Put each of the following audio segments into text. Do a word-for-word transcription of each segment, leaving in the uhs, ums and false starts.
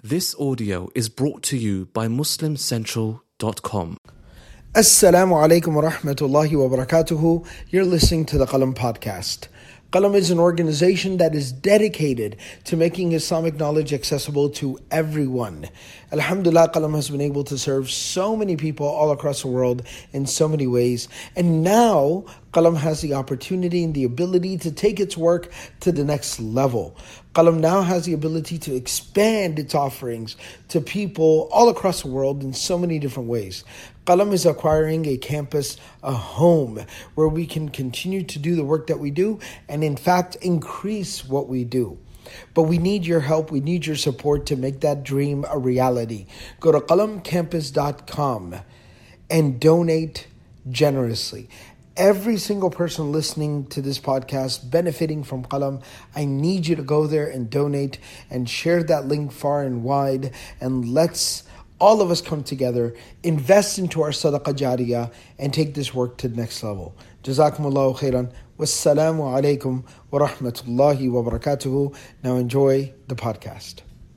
This audio is brought to you by muslim central dot com. Assalamu alaikum wa rahmatullahi wa barakatuhu. You're listening to the Qalam podcast. Qalam is an organization that is dedicated to making Islamic knowledge accessible to everyone. Alhamdulillah, Qalam has been able to serve so many people all across the world in so many ways. And now, Qalam has the opportunity and the ability to take its work to the next level. Qalam now has the ability to expand its offerings to people all across the world in so many different ways. Qalam is acquiring a campus, a home, where we can continue to do the work that we do and in fact increase what we do. But we need your help, we need your support to make that dream a reality. Go to qalam campus dot com and donate generously. Every single person listening to this podcast, benefiting from Qalam, I need you to go there and donate and share that link far and wide, and let's all of us come together, invest into our sadaqah jariyah, and take this work to the next level. Jazakumullahu khairan. Wassalamu alaikum wa rahmatullahi wa barakatuhu. Now enjoy the podcast.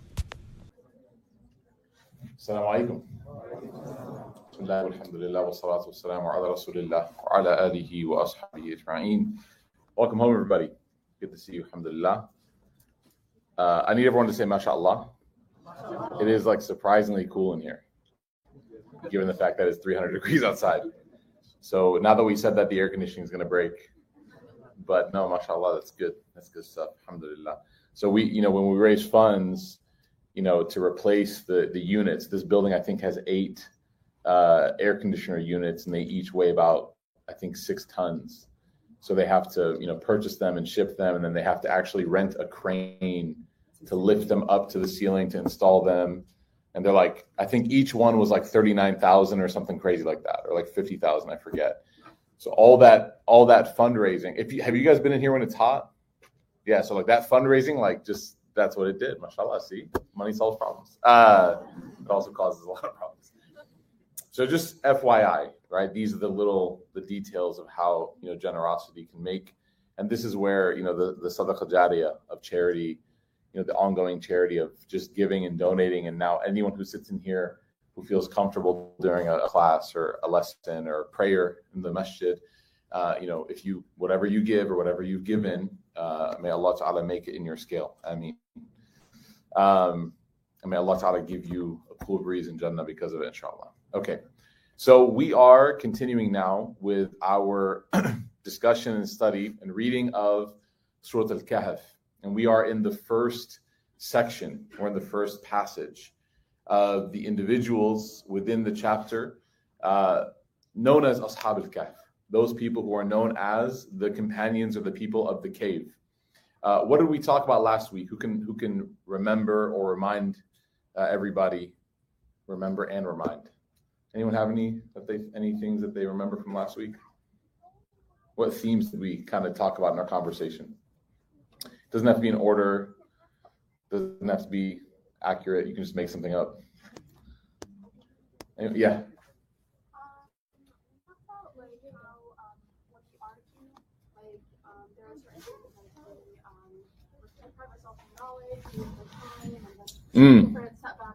Assalamu alaikum. Bismillah, alhamdulillah, wa salatu wa salamu ala rasulillah, wa ala alihi wa ashabihi ajma'een. Welcome home, everybody. Good to see you, alhamdulillah. Uh, I need everyone to say mashallah. It is like surprisingly cool in here, given the fact that it's three hundred degrees outside. So now that we said that, the air conditioning is going to break. But no, mashallah, that's good. That's good stuff, alhamdulillah. So we, you know, when we raise funds, you know, to replace the, the units, this building, I think, has eight uh, air conditioner units, and they each weigh about, I think, six tons. So they have to, you know, purchase them and ship them, and then they have to actually rent a crane to lift them up to the ceiling to install them. And they're like, I think each one was like thirty-nine thousand or something crazy like that, or like fifty thousand, I forget. So all that, all that fundraising, if you, have you guys been in here when it's hot? Yeah. So like that fundraising, like just, that's what it did. MashaAllah. See, money solves problems. Uh, it also causes a lot of problems. So just F Y I, right? These are the little, the details of how, you know, generosity can make. And this is where, you know, the, the sadaqah jariyah of charity, you know, the ongoing charity of just giving and donating. And now anyone who sits in here who feels comfortable during a, a class or a lesson or prayer in the masjid, uh, you know, if you, whatever you give or whatever you've given, uh, may Allah Ta'ala make it in your scale. I mean, um, and may Allah Ta'ala give you a cool breeze in Jannah because of it, inshallah. Okay. So we are continuing now with our discussion and study and reading of Surah Al-Kahf. And we are in the first section, or in the first passage of the individuals within the chapter uh, known as Ashab al-Kahf, those people who are known as the companions or the people of the cave. Uh, what did we talk about last week? Who can who can remember or remind uh, everybody? Remember and remind. Anyone have any that they any things that they remember from last week? What themes did we kind of talk about in our conversation? Doesn't have to be in order. Doesn't have to be accurate. You can just make something up. And, yeah. Mm.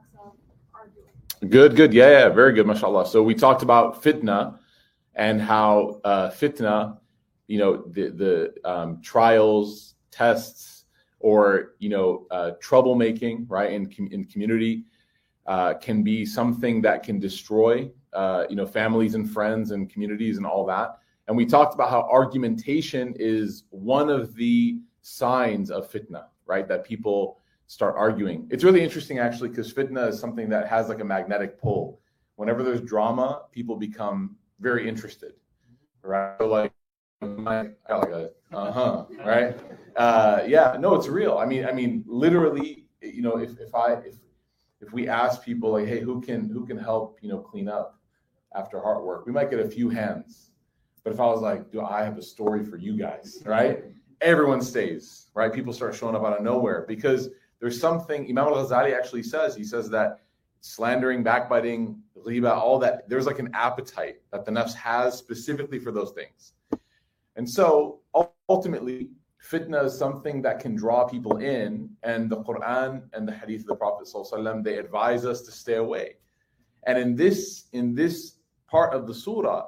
Good, good. Yeah, yeah, very good, mashallah. So we talked about fitna and how uh, fitna, you know, the, the um, trials, tests, or, you know, uh, troublemaking, right, in, com- in community uh, can be something that can destroy, uh, you know, families and friends and communities and all that. And we talked about how argumentation is one of the signs of fitna, right, that people start arguing. It's really interesting, actually, because fitna is something that has like a magnetic pull. Whenever there's drama, people become very interested, right? So like, I got like a uh-huh, right? Uh, yeah, no, it's real. I mean, I mean, literally, you know, if, if I if if we ask people like, hey, who can who can help, you know, clean up after hard work, we might get a few hands. But if I was like, do I have a story for you guys, right? Everyone stays, right? People start showing up out of nowhere because there's something Imam al-Ghazali actually says. He says that slandering, backbiting, riba, all that, there's like an appetite that the nafs has specifically for those things. And so ultimately, Fitna is something that can draw people in, and the Quran and the Hadith of the Prophet ﷺ, they advise us to stay away. And in this, in this part of the surah,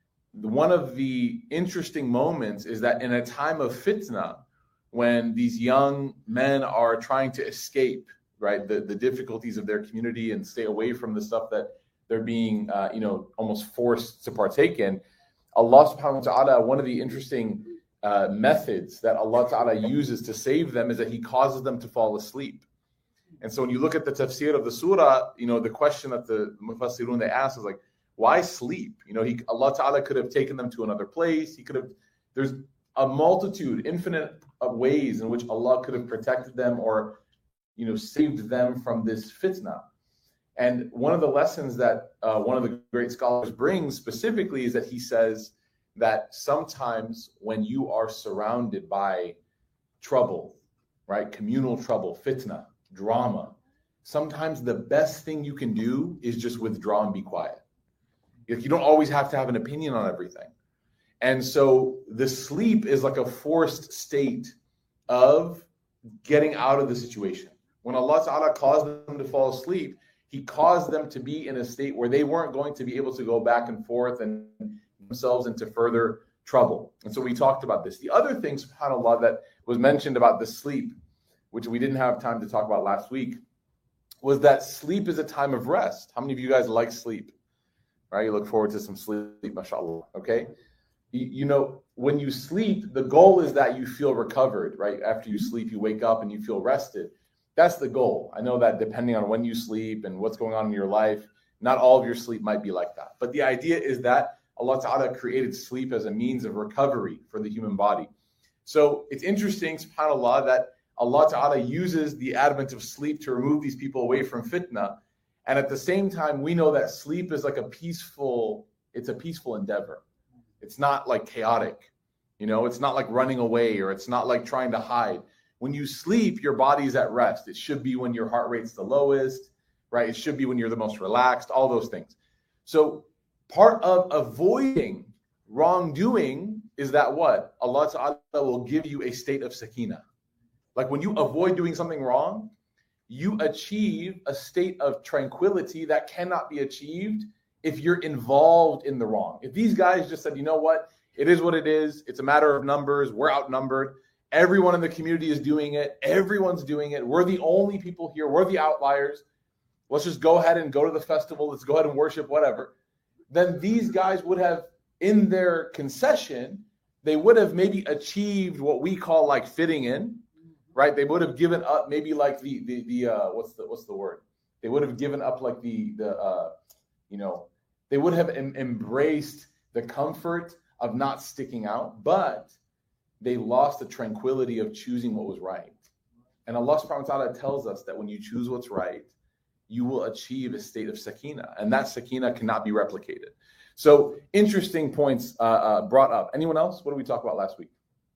one of the interesting moments is that in a time of fitna, when these young men are trying to escape, right, the, the difficulties of their community and stay away from the stuff that they're being, uh, you know, almost forced to partake in, Allah subhanahu wa ta'ala, one of the interesting uh, methods that Allah ta'ala uses to save them is that He causes them to fall asleep. And so when you look at the tafsir of the surah, you know, the question that the Mufassirun, they ask is like, why sleep? You know, he, Allah Ta'ala could have taken them to another place. He could have, there's a multitude, infinite of ways in which Allah could have protected them or, you know, saved them from this fitna. And one of the lessons that uh, one of the great scholars brings specifically is that he says that sometimes when you are surrounded by trouble, right, communal trouble, fitna, drama, sometimes the best thing you can do is just withdraw and be quiet. You don't always have to have an opinion on everything. And so the sleep is like a forced state of getting out of the situation. When Allah Ta'ala caused them to fall asleep, He caused them to be in a state where they weren't going to be able to go back and forth and themselves into further trouble. And so we talked about this. The other thing, subhanAllah, that was mentioned about the sleep, which we didn't have time to talk about last week, was that sleep is a time of rest. How many of you guys like sleep? Right? You look forward to some sleep, mashallah, okay? You, you know, when you sleep, the goal is that you feel recovered, right? After you sleep, you wake up and you feel rested. That's the goal. I know that depending on when you sleep and what's going on in your life, not all of your sleep might be like that. But the idea is that Allah Ta'ala created sleep as a means of recovery for the human body. So it's interesting, subhanAllah, that Allah Ta'ala uses the advent of sleep to remove these people away from fitna. And at the same time, we know that sleep is like a peaceful, it's a peaceful endeavor. It's not like chaotic, you know, it's not like running away or it's not like trying to hide. When you sleep, your body's at rest. It should be when your heart rate's the lowest, right? It should be when you're the most relaxed, all those things. So part of avoiding wrongdoing is that what? Allah Ta'ala will give you a state of sakina. Like when you avoid doing something wrong, you achieve a state of tranquility that cannot be achieved if you're involved in the wrong. If these guys just said, you know what, it is what it is, it's a matter of numbers, we're outnumbered, everyone in the community is doing it, everyone's doing it, we're the only people here, we're the outliers, let's just go ahead and go to the festival, let's go ahead and worship, whatever, then these guys would have, in their concession, they would have maybe achieved what we call like fitting in, right? They would have given up maybe like the the the uh, what's the what's the word? They would have given up like the the uh, you know, they would have em- embraced the comfort of not sticking out, but they lost the tranquility of choosing what was right. And Allah subhanahu wa ta'ala tells us that when you choose what's right, you will achieve a state of sakina, and that sakina cannot be replicated. So interesting points uh, uh, brought up. Anyone else? What did we talk about last week?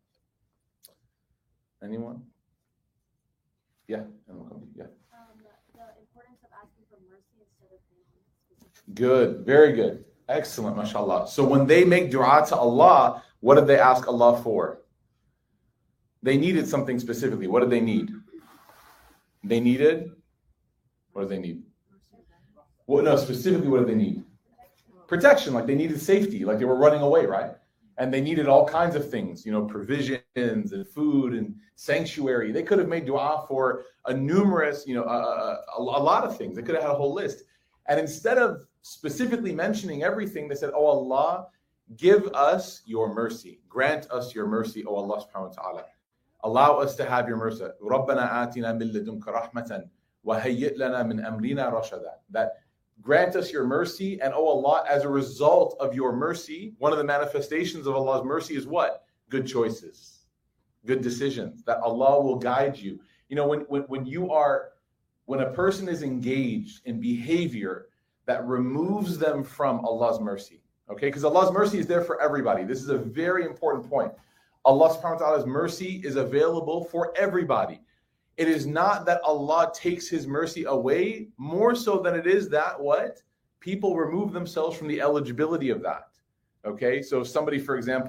Anyone? Yeah. Yeah. Um, the importance of asking for mercy instead of paying. Good. Very good. Excellent. MashaAllah. So when they make dua to Allah, what did they ask Allah for? They needed something specifically. What did they need? They needed, what did they need? Well, no, specifically, what did they need? Protection. Like they needed safety. Like they were running away, right? And they needed all kinds of things, you know, provisions and food and sanctuary. They could have made dua for a numerous, you know, a, a, a lot of things. They could have had a whole list. And instead of specifically mentioning everything, they said, oh Allah, give us your mercy. Grant us your mercy, O Allah subhanahu wa ta'ala. Allow us to have your mercy. رَبَّنَا آتِنَا مِن لَدُنْكَ رَحْمَةً وَهَيِّئْ لَنَا مِنْ أَمْرِنَا رَشَدًا. That grant us your mercy, and O Allah, as a result of your mercy, one of the manifestations of Allah's mercy is what? Good choices, good decisions, that Allah will guide you. You know, when, when, when you are, when a person is engaged in behavior that removes them from Allah's mercy, okay? Because Allah's mercy is there for everybody. This is a very important point. Allah subhanahu wa ta'ala's mercy is available for everybody. It is not that Allah takes his mercy away, more so than it is that what? People remove themselves from the eligibility of that. Okay, so if somebody, for example,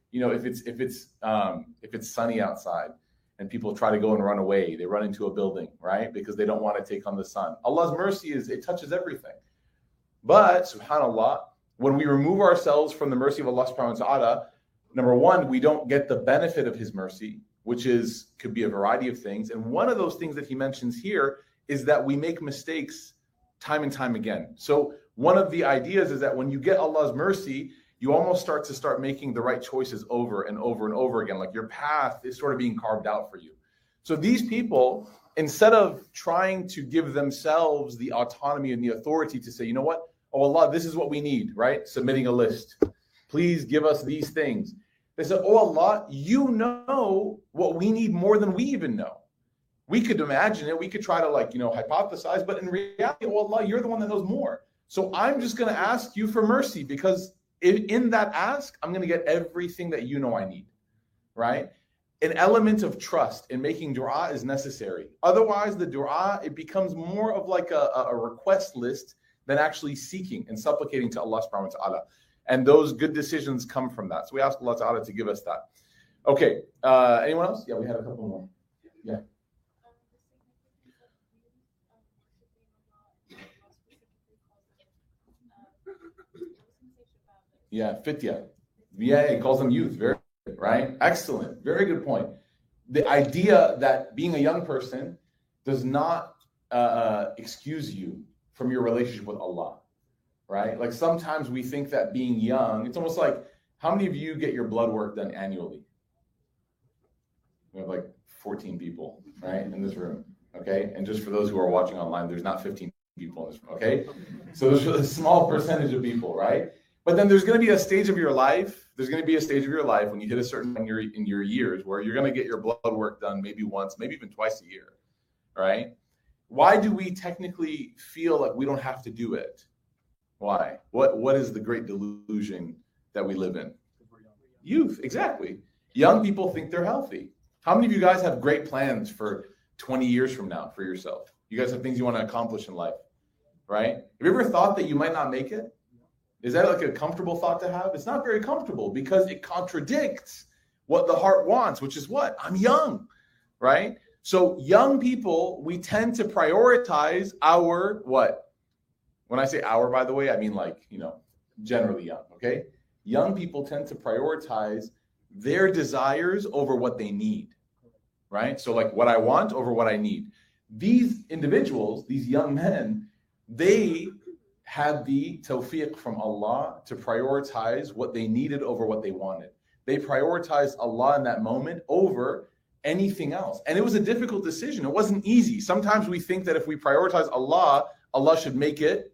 You know, if it's if it's um, if it's sunny outside and people try to go and run away, they run into a building, right? Because they don't want to take on the sun. Allah's mercy is, it touches everything. But, subhanAllah, when we remove ourselves from the mercy of Allah subhanahu wa ta'ala, number one, we don't get the benefit of his mercy, which is could be a variety of things. And one of those things that he mentions here is that we make mistakes time and time again. So one of the ideas is that when you get Allah's mercy, you almost start to start making the right choices over and over and over again. Like your path is sort of being carved out for you. So these people, instead of trying to give themselves the autonomy and the authority to say, you know what? Oh, Allah, this is what we need, right? Submitting a list. Please give us these things. They said, oh, Allah, you know what we need more than we even know. We could imagine it. We could try to like, you know, hypothesize. But in reality, oh, Allah, you're the one that knows more. So I'm just going to ask you for mercy because in that ask, I'm going to get everything that you know I need, right? An element of trust in making dua is necessary. Otherwise, the dua, it becomes more of like a, a request list than actually seeking and supplicating to Allah subhanahu wa ta'ala. And those good decisions come from that. So we ask Allah ta'ala to give us that. Okay, uh, anyone else? Yeah, we had a couple more. Yeah. Yeah, fitya. Yeah, it calls them youth. Very good, right? Excellent. Very good point. The idea that being a young person does not uh, excuse you from your relationship with Allah, right? Like sometimes we think that being young, it's almost like, how many of you get your blood work done annually? We have like fourteen people, right, in this room, okay? And just for those who are watching online, there's not fifteen people in this room, okay? So there's a small percentage of people, right? But then there's going to be a stage of your life, there's going to be a stage of your life when you hit a certain in your, in your years where you're going to get your blood work done maybe once, maybe even twice a year, right? Why do we technically feel like we don't have to do it? Why? What What is the great delusion that we live in? Youth, exactly. Young people think they're healthy. How many of you guys have great plans for twenty years from now for yourself? You guys have things you want to accomplish in life, right? Have you ever thought that you might not make it? Is that like a comfortable thought to have? It's not very comfortable because it contradicts what the heart wants, which is what? I'm young, right? So young people, we tend to prioritize our what? When I say our, by the way, I mean like, you know, generally young, okay? Young people tend to prioritize their desires over what they need, right? So like what I want over what I need. These individuals, these young men, they had the tawfiq from Allah to prioritize what they needed over what they wanted. They prioritized Allah in that moment over anything else. And it was a difficult decision. It wasn't easy. Sometimes we think that if we prioritize Allah, Allah should make it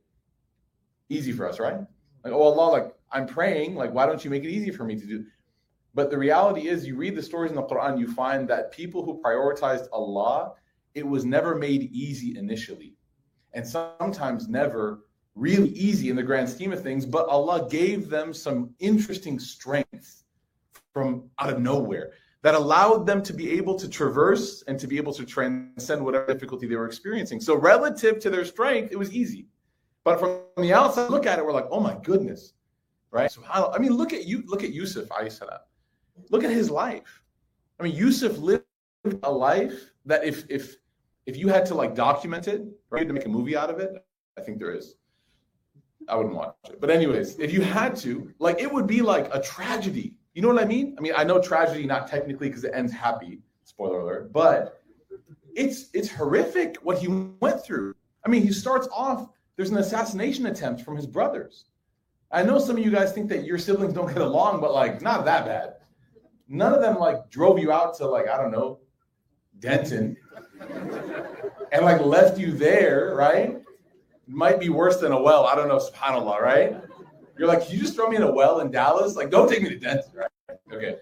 easy for us, right? Like, oh, Allah, like, I'm praying, like, why don't you make it easy for me to do? But the reality is, you read the stories in the Quran, you find that people who prioritized Allah, it was never made easy initially. And sometimes never really easy in the grand scheme of things, but Allah gave them some interesting strength from out of nowhere that allowed them to be able to traverse and to be able to transcend whatever difficulty they were experiencing. So relative to their strength, it was easy. But from the outside, look at it, we're like, oh my goodness, right? So I mean, look at you, look at Yusuf, alayhi salam. Look at his life. I mean, Yusuf lived a life that if if if you had to like document it, right, to make a movie out of it, I think there is. I wouldn't watch it. But anyways, if you had to, like, it would be like a tragedy. You know what I mean? I mean, I know tragedy, not technically because it ends happy, spoiler alert, but it's it's horrific what he went through. I mean, he starts off, there's an assassination attempt from his brothers. I know some of you guys think that your siblings don't get along, but like, not that bad. None of them like drove you out to like, I don't know, Denton and like left you there, right? Might be worse than a well. I don't know, subhanAllah, right? You're like, can you just throw me in a well in Dallas? Like, don't take me to Denton, right? Okay.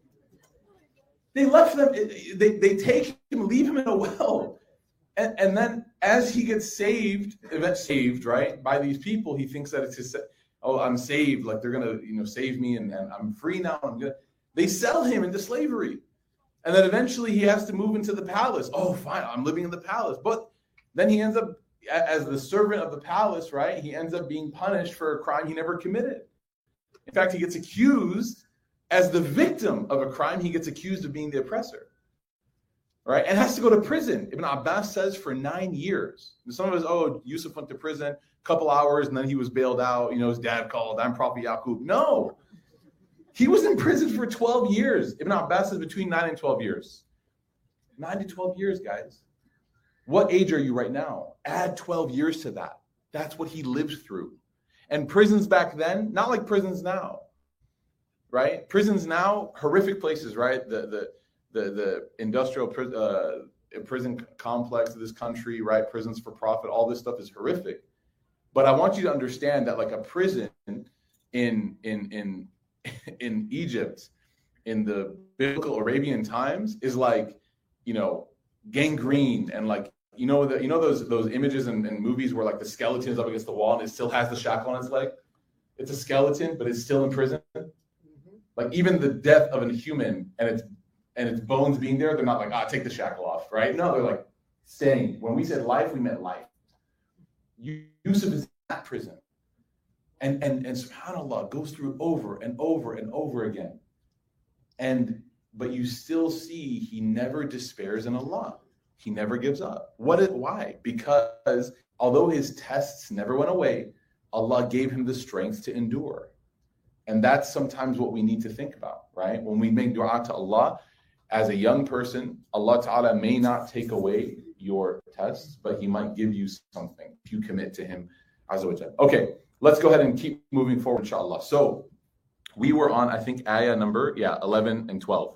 They left them, they, they take him, leave him in a well. And, and then as he gets saved, saved, right, by these people, he thinks that it's his, oh, I'm saved. Like, they're going to, you know, save me and, and I'm free now. I'm gonna. They sell him into slavery. And then eventually he has to move into the palace. Oh, fine, I'm living in the palace. But then he ends up, as the servant of the palace, right, he ends up being punished for a crime he never committed. In fact, he gets accused As the victim of a crime, he gets accused of being the oppressor, right? And has to go to prison. Ibn Abbas says for nine years. And some of us, oh, Yusuf went to prison a couple hours and then he was bailed out. You know, his dad called, I'm Prophet Yaqub. No, he was in prison for twelve years. Ibn Abbas says between nine and twelve years. nine to twelve years, guys. What age are you right now? Add twelve years to that. That's what he lived through. And prisons back then, not like prisons now, right? Prisons now, horrific places, right? The the the the industrial uh, prison complex of this country, right? Prisons for profit, all this stuff is horrific. But I want you to understand that like a prison in in in in Egypt in the biblical Arabian times is like, you know, gangrene and like, you know, the, you know those those images in, in movies where like the skeleton is up against the wall and it still has the shackle on its leg. It's a skeleton, but it's still in prison. Mm-hmm. Like even the death of a human and its and its bones being there, they're not like, ah, take the shackle off, right? No, they're like staying. When we said life, we meant life. Yusuf is in that prison, and and and subhanAllah goes through over and over and over again, and but you still see he never despairs in Allah. He never gives up. What? Is, why? Because although his tests never went away, Allah gave him the strength to endure. And that's sometimes what we need to think about, right? When we make dua to Allah, as a young person, Allah Ta'ala may not take away your tests, but he might give you something if you commit to him. Azza wa Jal. Okay, let's go ahead and keep moving forward, inshallah. So we were on, I think, ayah number, yeah, eleven and twelve.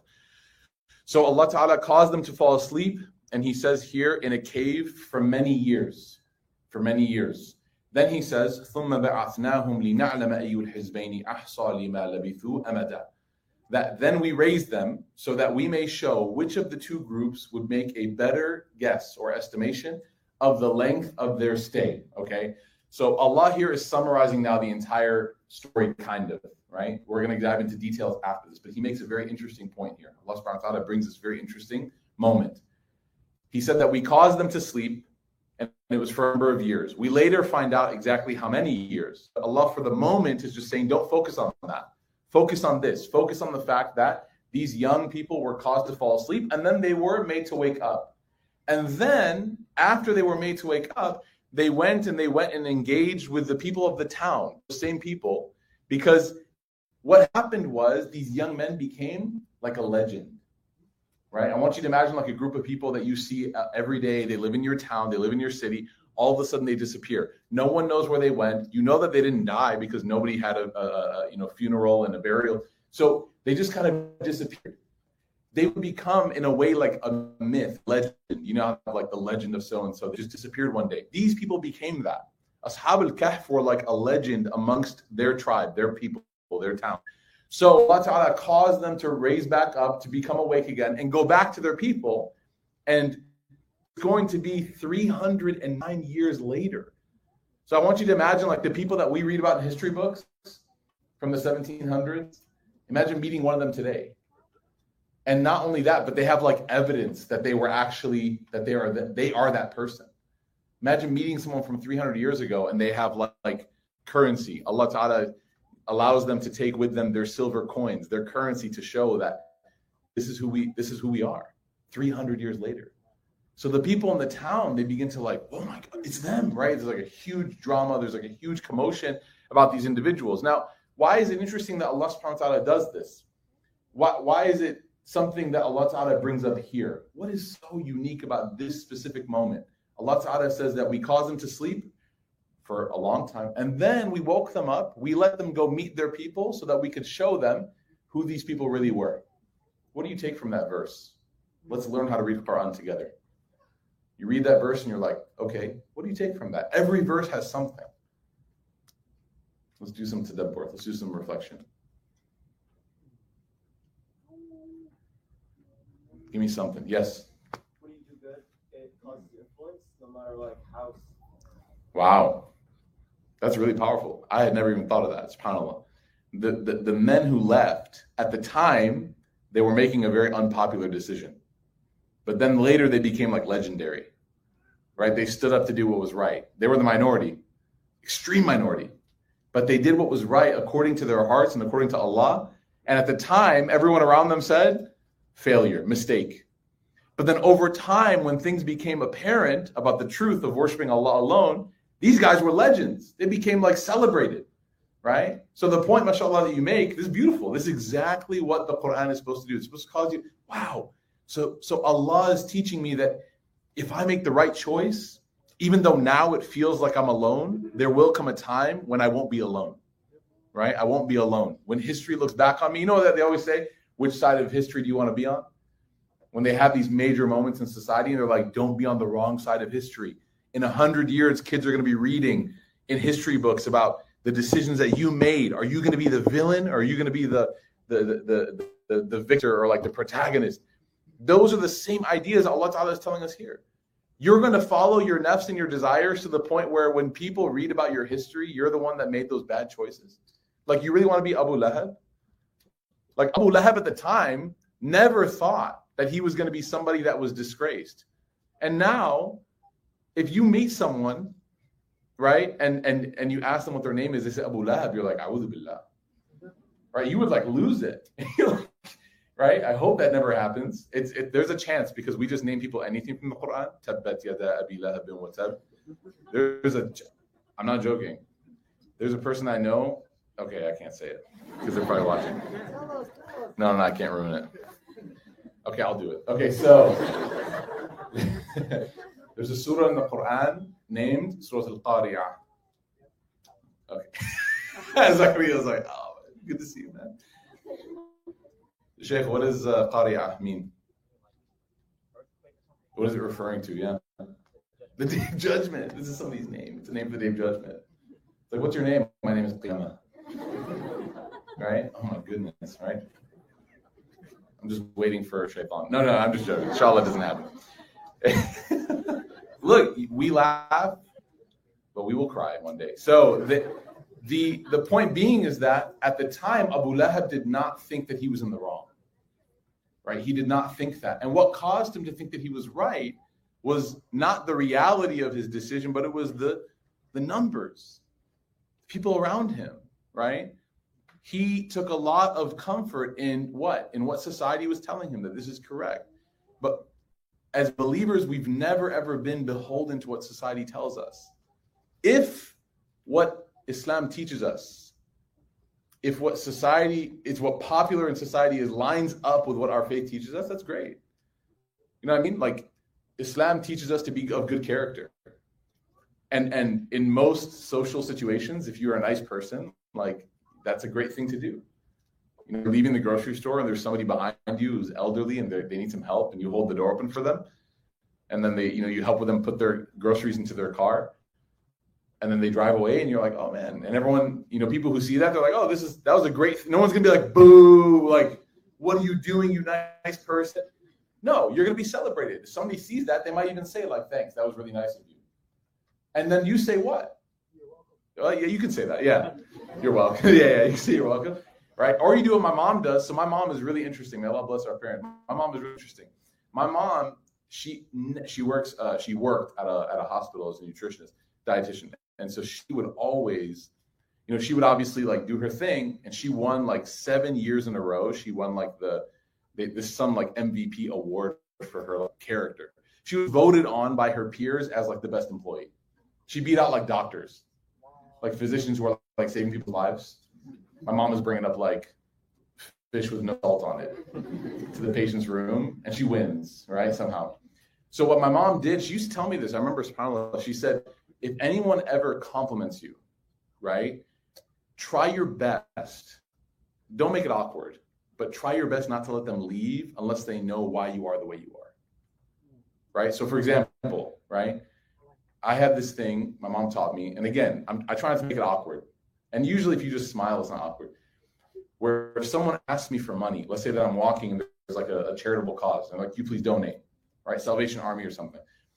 So Allah Ta'ala caused them to fall asleep. And he says here, in a cave for many years, for many years. Then he says, ثُمَّ بَعَثْنَاهُمْ لِنَعْلَمَ أَيُّ الْحِزْبَيْنِ أَحْصَى لِمَا لَبِثُوا أَمَدًا. That then we raised them so that we may show which of the two groups would make a better guess or estimation of the length of their stay. Okay, so Allah here is summarizing now the entire story, kind of, right? We're going to dive into details after this, but he makes a very interesting point here. Allah subhanahu wa ta'ala brings this very interesting moment. He said that we caused them to sleep, and it was for a number of years. We later find out exactly how many years. Allah, for the moment, is just saying, don't focus on that. Focus on this. Focus on the fact that these young people were caused to fall asleep, and then they were made to wake up. And then, after they were made to wake up, they went and they went and engaged with the people of the town, the same people, because what happened was these young men became like a legend. Right? I want you to imagine like a group of people that you see uh, every day. They live in your town. They live in your city. All of a sudden they disappear. No one knows where they went. You know that they didn't die because nobody had a, a, a you know funeral and a burial. So they just kind of disappeared. They would become in a way like a myth, legend. You know, like the legend of so-and-so. They just disappeared one day. These people became that. Ashab al-Kahf were like a legend amongst their tribe, their people, their town. So Allah Ta'ala caused them to raise back up, to become awake again, and go back to their people. And it's going to be three hundred nine years later. So I want you to imagine like the people that we read about in history books from the seventeen hundreds. Imagine meeting one of them today. And not only that, but they have like evidence that they were actually, that they are that they are that person. Imagine meeting someone from three hundred years ago and they have like, like currency. Allah Ta'ala allows them to take with them their silver coins, their currency, to show that this is who we this is who we are three hundred years later. So the people in the town, they begin to like, oh my God, it's them, right? There's like a huge drama. There's like a huge commotion about these individuals. Now, why is it interesting that Allah subhanahu wa ta'ala does this? Why, why is it something that Allah Ta'ala brings up here? What is so unique about this specific moment? Allah Ta'ala says that we cause them to sleep for a long time. And then we woke them up. We let them go meet their people so that we could show them who these people really were. What do you take from that verse? Let's learn how to read Quran together. You read that verse and you're like, okay, what do you take from that? Every verse has something. Let's do some tadabbur. Let's do some reflection. Give me something. Yes? When you do good, it causes influence, no matter like how. Wow. That's really powerful. I had never even thought of that. SubhanAllah. The, the, the men who left, at the time, they were making a very unpopular decision. But then later they became like legendary, right? They stood up to do what was right. They were the minority, extreme minority. But they did what was right according to their hearts and according to Allah. And at the time, everyone around them said, failure, mistake. But then over time, when things became apparent about the truth of worshiping Allah alone, these guys were legends. They became like celebrated, right? So the point, mashallah, that you make, this is beautiful. This is exactly what the Quran is supposed to do. It's supposed to cause you, wow. So, so Allah is teaching me that if I make the right choice, even though now it feels like I'm alone, there will come a time when I won't be alone, right? I won't be alone. When history looks back on me, you know that they always say, which side of history do you want to be on? When they have these major moments in society and they're like, don't be on the wrong side of history. In a hundred years, kids are going to be reading in history books about the decisions that you made. Are you going to be the villain or are you going to be the, the, the, the, the, the victor or like the protagonist? Those are the same ideas Allah Ta'ala is telling us here. You're going to follow your nafs and your desires to the point where when people read about your history, you're the one that made those bad choices. Like you really want to be Abu Lahab? Like Abu Lahab at the time never thought that he was going to be somebody that was disgraced. And now, if you meet someone, right, and and and you ask them what their name is, they say Abu Lahab, you're like, A'udhu Billah. Right? You would like lose it. Right? I hope that never happens. It's it, there's a chance because we just name people anything from the Quran. Tabbat yada Abi Lahab bin Watab. There's a, I'm not joking. There's a person I know. Okay, I can't say it because they're probably watching. No, no, I can't ruin it. Okay, I'll do it. Okay, so there's a surah in the Quran named Surah Al-Qari'ah. Okay. Zakaria was like, oh, good to see you, man. Sheikh, what does uh, Qari'ah mean? What is it referring to? Yeah. The Day of Judgment. This is somebody's name. It's a name for the Day of Judgment. It's like, what's your name? My name is Qiyamah. Right? Oh my goodness, right? I'm just waiting for Shaitan. No, no, I'm just joking. Inshallah, it doesn't happen. Look, we laugh, but we will cry one day. So the, the, the point being is that at the time, Abu Lahab did not think that he was in the wrong. Right? He did not think that. And what caused him to think that he was right was not the reality of his decision, but it was the, the numbers, people around him, right? He took a lot of comfort in what? In what society was telling him that this is correct. But as believers, we've never, ever been beholden to what society tells us. If what Islam teaches us, if what society, it's what popular in society is, lines up with what our faith teaches us, that's great. You know what I mean? Like, Islam teaches us to be of good character. And, and in most social situations, if you're a nice person, like, that's a great thing to do. You know, you're leaving the grocery store and there's somebody behind you who's elderly and they need some help and you hold the door open for them. And then they, you know, you help with them put their groceries into their car. And then they drive away and you're like, oh man. And everyone, you know, people who see that, they're like, oh, this is, that was a great thing. No one's gonna be like, boo, like, what are you doing, you nice person? No, you're gonna be celebrated. If somebody sees that, they might even say like, thanks, that was really nice of you. And then you say what? You're welcome. Oh, yeah, you can say that, yeah. You're welcome. yeah, yeah, you can say you're welcome, right? Or you do what my mom does. So my mom is really interesting. May Allah bless our parents. My mom is really interesting. My mom, she she works, uh, she worked at a at a hospital as a nutritionist, dietitian. And so she would always, you know, she would obviously like do her thing, and she won like seven years in a row. She won like the, they, this some like M V P award for her like, character. She was voted on by her peers as like the best employee. She beat out like doctors, like physicians who are like saving people's lives. My mom was bringing up like fish with no salt on it to the patient's room, and she wins, right? Somehow. So what my mom did, she used to tell me this. I remember, subhanAllah, she said, if anyone ever compliments you, right, try your best. Don't make it awkward, but try your best not to let them leave unless they know why you are the way you are, right? So for example, right, I had this thing my mom taught me, and again, I'm, I try not to make it awkward. And usually if you just smile, it's not awkward. Where if someone asks me for money, let's say that I'm walking and there's like a, a charitable cause, and I'm like, you please donate, right? Salvation Army or something.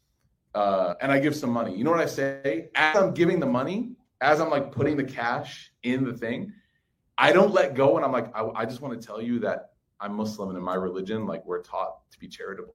Uh, and I give some money. You know what I say? As I'm giving the money, as I'm like putting the cash in the thing, I don't let go. And I'm like, I, I just want to tell you that I'm Muslim, and in my religion, like we're taught to be charitable,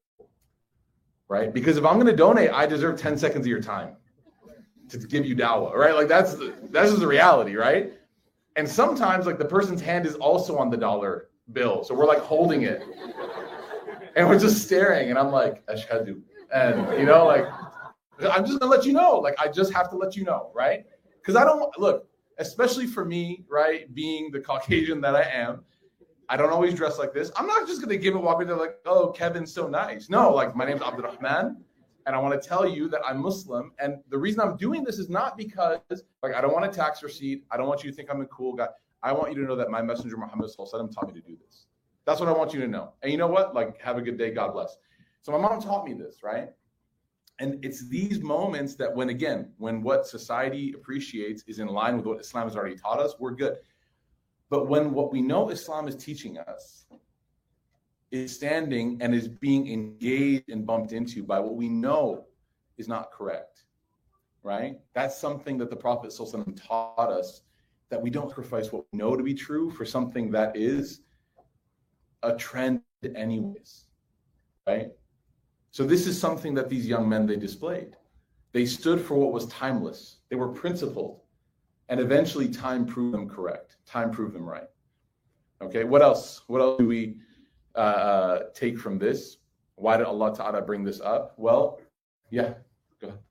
right? Because if I'm going to donate, I deserve ten seconds of your time to give you dawah, right? Like that's the, that's just the reality, right? And sometimes like the person's hand is also on the dollar bill. So we're like holding it and we're just staring. And I'm like, ashhadu. And you know, like, I'm just gonna let you know, like, I just have to let you know, right? Because I don't, look, especially for me, right, being the Caucasian that I am, I don't always dress like this. I'm not just gonna give a walk into like, oh, Kevin's so nice. No, like, my name's Abdurrahman, and I want to tell you that I'm Muslim. And the reason I'm doing this is not because, like, I don't want a tax receipt. I don't want you to think I'm a cool guy. I want you to know that my messenger, Muhammad sallallahu alaihi wasallam, taught me to do this. That's what I want you to know. And you know what? Like, have a good day. God bless. So my mom taught me this, right? And it's these moments that when, again, when what society appreciates is in line with what Islam has already taught us, we're good. But when what we know Islam is teaching us is standing and is being engaged and bumped into by what we know is not correct, right? That's something that the Prophet ﷺ taught us, that we don't sacrifice what we know to be true for something that is a trend anyways, right? So this is something that these young men, they displayed. They stood for what was timeless. They were principled. And eventually time proved them correct. Time proved them right. Okay, what else? What else do we uh, take from this? Why did Allah Ta'ala bring this up? Well, yeah, go ahead.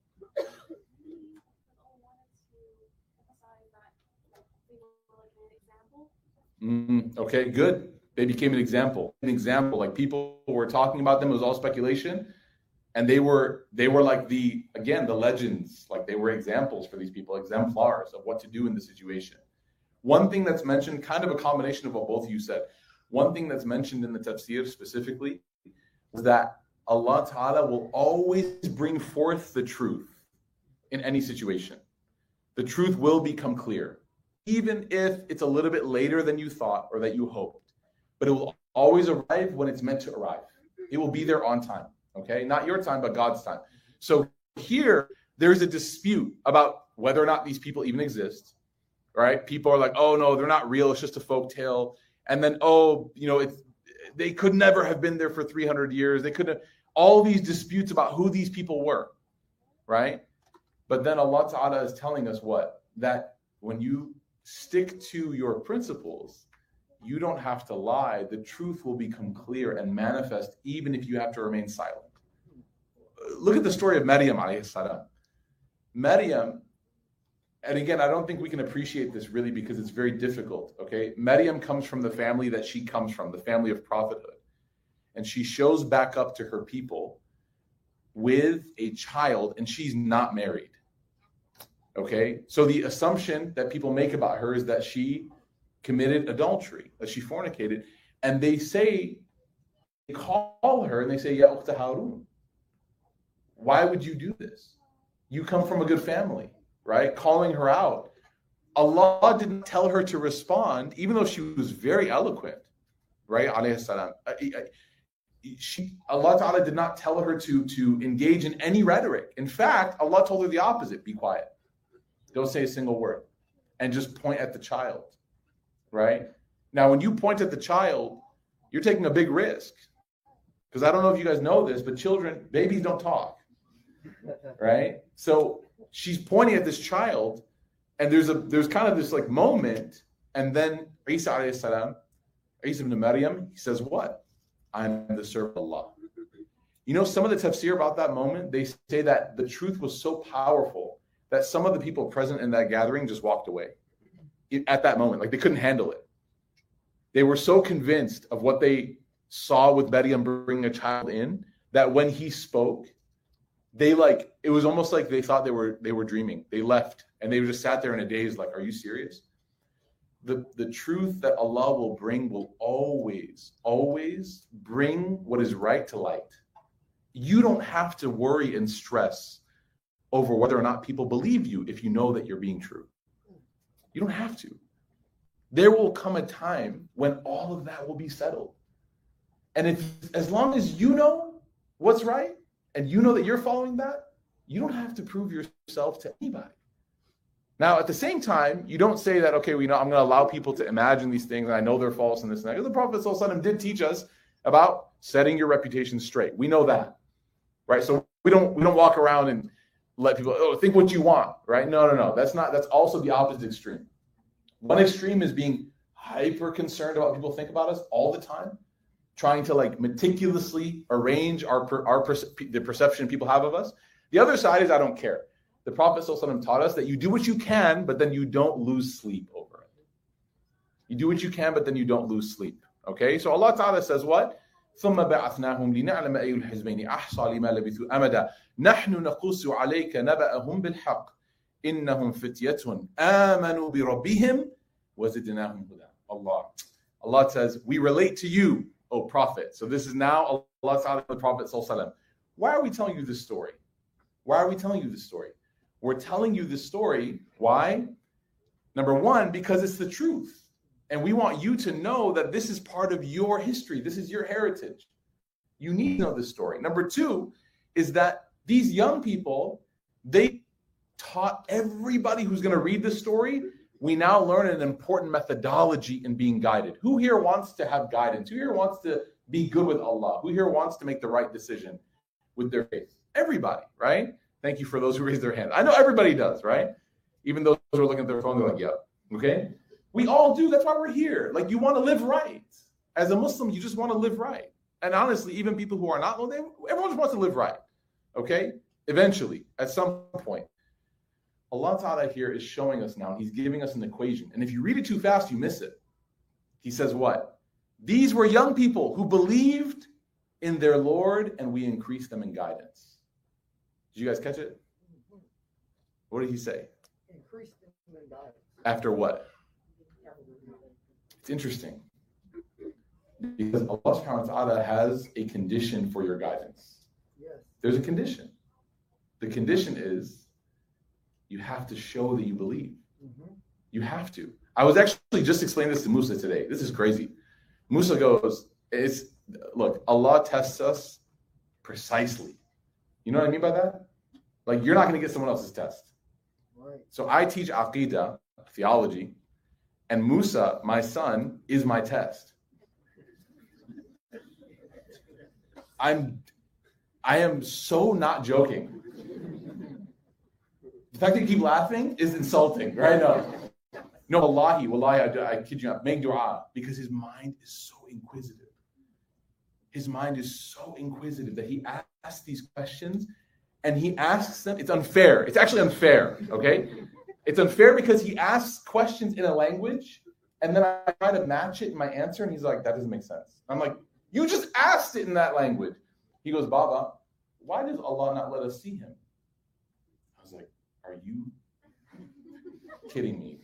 Mm, okay, good. They became an example. An example, like people were talking about them, it was all speculation. And they were they were like the, again, the legends, like they were examples for these people, exemplars of what to do in the situation. One thing that's mentioned, kind of a combination of what both of you said. One thing that's mentioned in the tafsir specifically is that Allah Ta'ala will always bring forth the truth in any situation. The truth will become clear, even if it's a little bit later than you thought or that you hoped. But it will always arrive when it's meant to arrive. It will be there on time, okay? Not your time, but God's time. So here, there's a dispute about whether or not these people even exist, right? People are like, oh, no, they're not real. It's just a folk tale. And then, oh, you know, it's, they could never have been there for three hundred years. They couldn't have, all these disputes about who these people were, right? But then Allah Ta'ala is telling us what? That when you stick to your principles, you don't have to lie. The truth will become clear and manifest even if you have to remain silent. Look at the story of Maryam alayhi salam. Maryam, and again, I don't think we can appreciate this really because it's very difficult, okay? Maryam comes from the family that she comes from, the family of prophethood. And she shows back up to her people with a child, and she's not married, okay? So the assumption that people make about her is that she committed adultery, that she fornicated, and they say, they call her and they say, Ya Ukhta Harun, why would you do this? You come from a good family, right? Calling her out. Allah didn't tell her to respond, even though she was very eloquent, right? Alayhi salam. She, Allah Ta'ala did not tell her to, to engage in any rhetoric. In fact, Allah told her the opposite, be quiet. Don't say a single word. And just point at the child. Right? Now, when you point at the child, you're taking a big risk. Because I don't know if you guys know this, but children, babies don't talk. Right? So she's pointing at this child, and there's a there's kind of this like moment, and then Isa alayhi salam, Isa ibn Maryam, he says what? I'm the servant of Allah. You know, some of the tafsir about that moment, they say that the truth was so powerful that some of the people present in that gathering just walked away at that moment. Like they couldn't handle it. They were so convinced of what they saw with Maryam bringing a child in that when he spoke, they like, it was almost like they thought they were they were dreaming. They left and they just sat there in a daze like, are you serious? The, the truth that Allah will bring will always, always bring what is right to light. You don't have to worry and stress over whether or not people believe you if you know that you're being true. You don't have to. There will come a time when all of that will be settled. And if, as long as you know what's right and you know that you're following that, you don't have to prove yourself to anybody. Now, at the same time, you don't say that, okay, we know I'm going to allow people to imagine these things and I know they're false and this and that. The Prophet ﷺ did teach us about setting your reputation straight. We know that, right? So we don't we don't walk around and let people, oh, think what you want, right? No, no, no. That's not, that's also the opposite extreme. One extreme is being hyper concerned about what people think about us all the time, trying to like meticulously arrange our our the perception people have of us. The other side is I don't care. The Prophet ﷺ taught us that you do what you can, but then you don't lose sleep over it. You do what you can, but then you don't lose sleep. Okay, so Allah Ta'ala says what? ثم بعثناهم لنعلم أي الحزبين أحصى لما لبثوا أمدا نحن نقص عليك نبأهم بالحق إنهم فتية آمنوا بربهم وزدناهم هدى. Allah. Allah says, we relate to you, O Prophet. So this is now Allah Ta'ala the Prophet ﷺ. Why are we telling you this story? Why are we telling you this story? We're telling you this story. Why? Number one, because it's the truth. And we want you to know that this is part of your history. This is your heritage. You need to know this story. Number two is that these young people, they taught everybody who's going to read this story. We now learn an important methodology in being guided. Who here wants to have guidance? Who here wants to be good with Allah? Who here wants to make the right decision with their faith? Everybody, right? Thank you for those who raised their hands. I know everybody does, right? Even those who are looking at their phone, they're like, yeah, okay? We all do. That's why we're here. Like, you want to live right. As a Muslim, you just want to live right. And honestly, even people who are not, they, everyone just wants to live right. Okay? Eventually, at some point. Allah Ta'ala here is showing us now, He's giving us an equation. And if you read it too fast, you miss it. He says what? These were young people who believed in their Lord, and we increased them in guidance. Did you guys catch it? What did He say? Increased them in guidance. After what? It's interesting. Because Allah subhanahu wa ta'ala has a condition for your guidance. Yes. There's a condition. The condition is you have to show that you believe. Mm-hmm. You have to. I was actually just explaining this to Musa today. This is crazy. Musa goes, "It's look, Allah tests us precisely." You know what I mean by that? Like, you're not going to get someone else's test. Right. So I teach Aqidah, theology, and Musa, my son, is my test. I'm, I am so not joking. The fact that you keep laughing is insulting, right? No, no, wallahi, wallahi, I, I kid you not, make dua, because his mind is so inquisitive. His mind is so inquisitive that he asks these questions, and he asks them, it's unfair. It's actually unfair, okay? It's unfair because he asks questions in a language, and then I try to match it in my answer, and he's like, that doesn't make sense. I'm like, you just asked it in that language. He goes, Baba, why does Allah not let us see him? I was like, are you kidding me?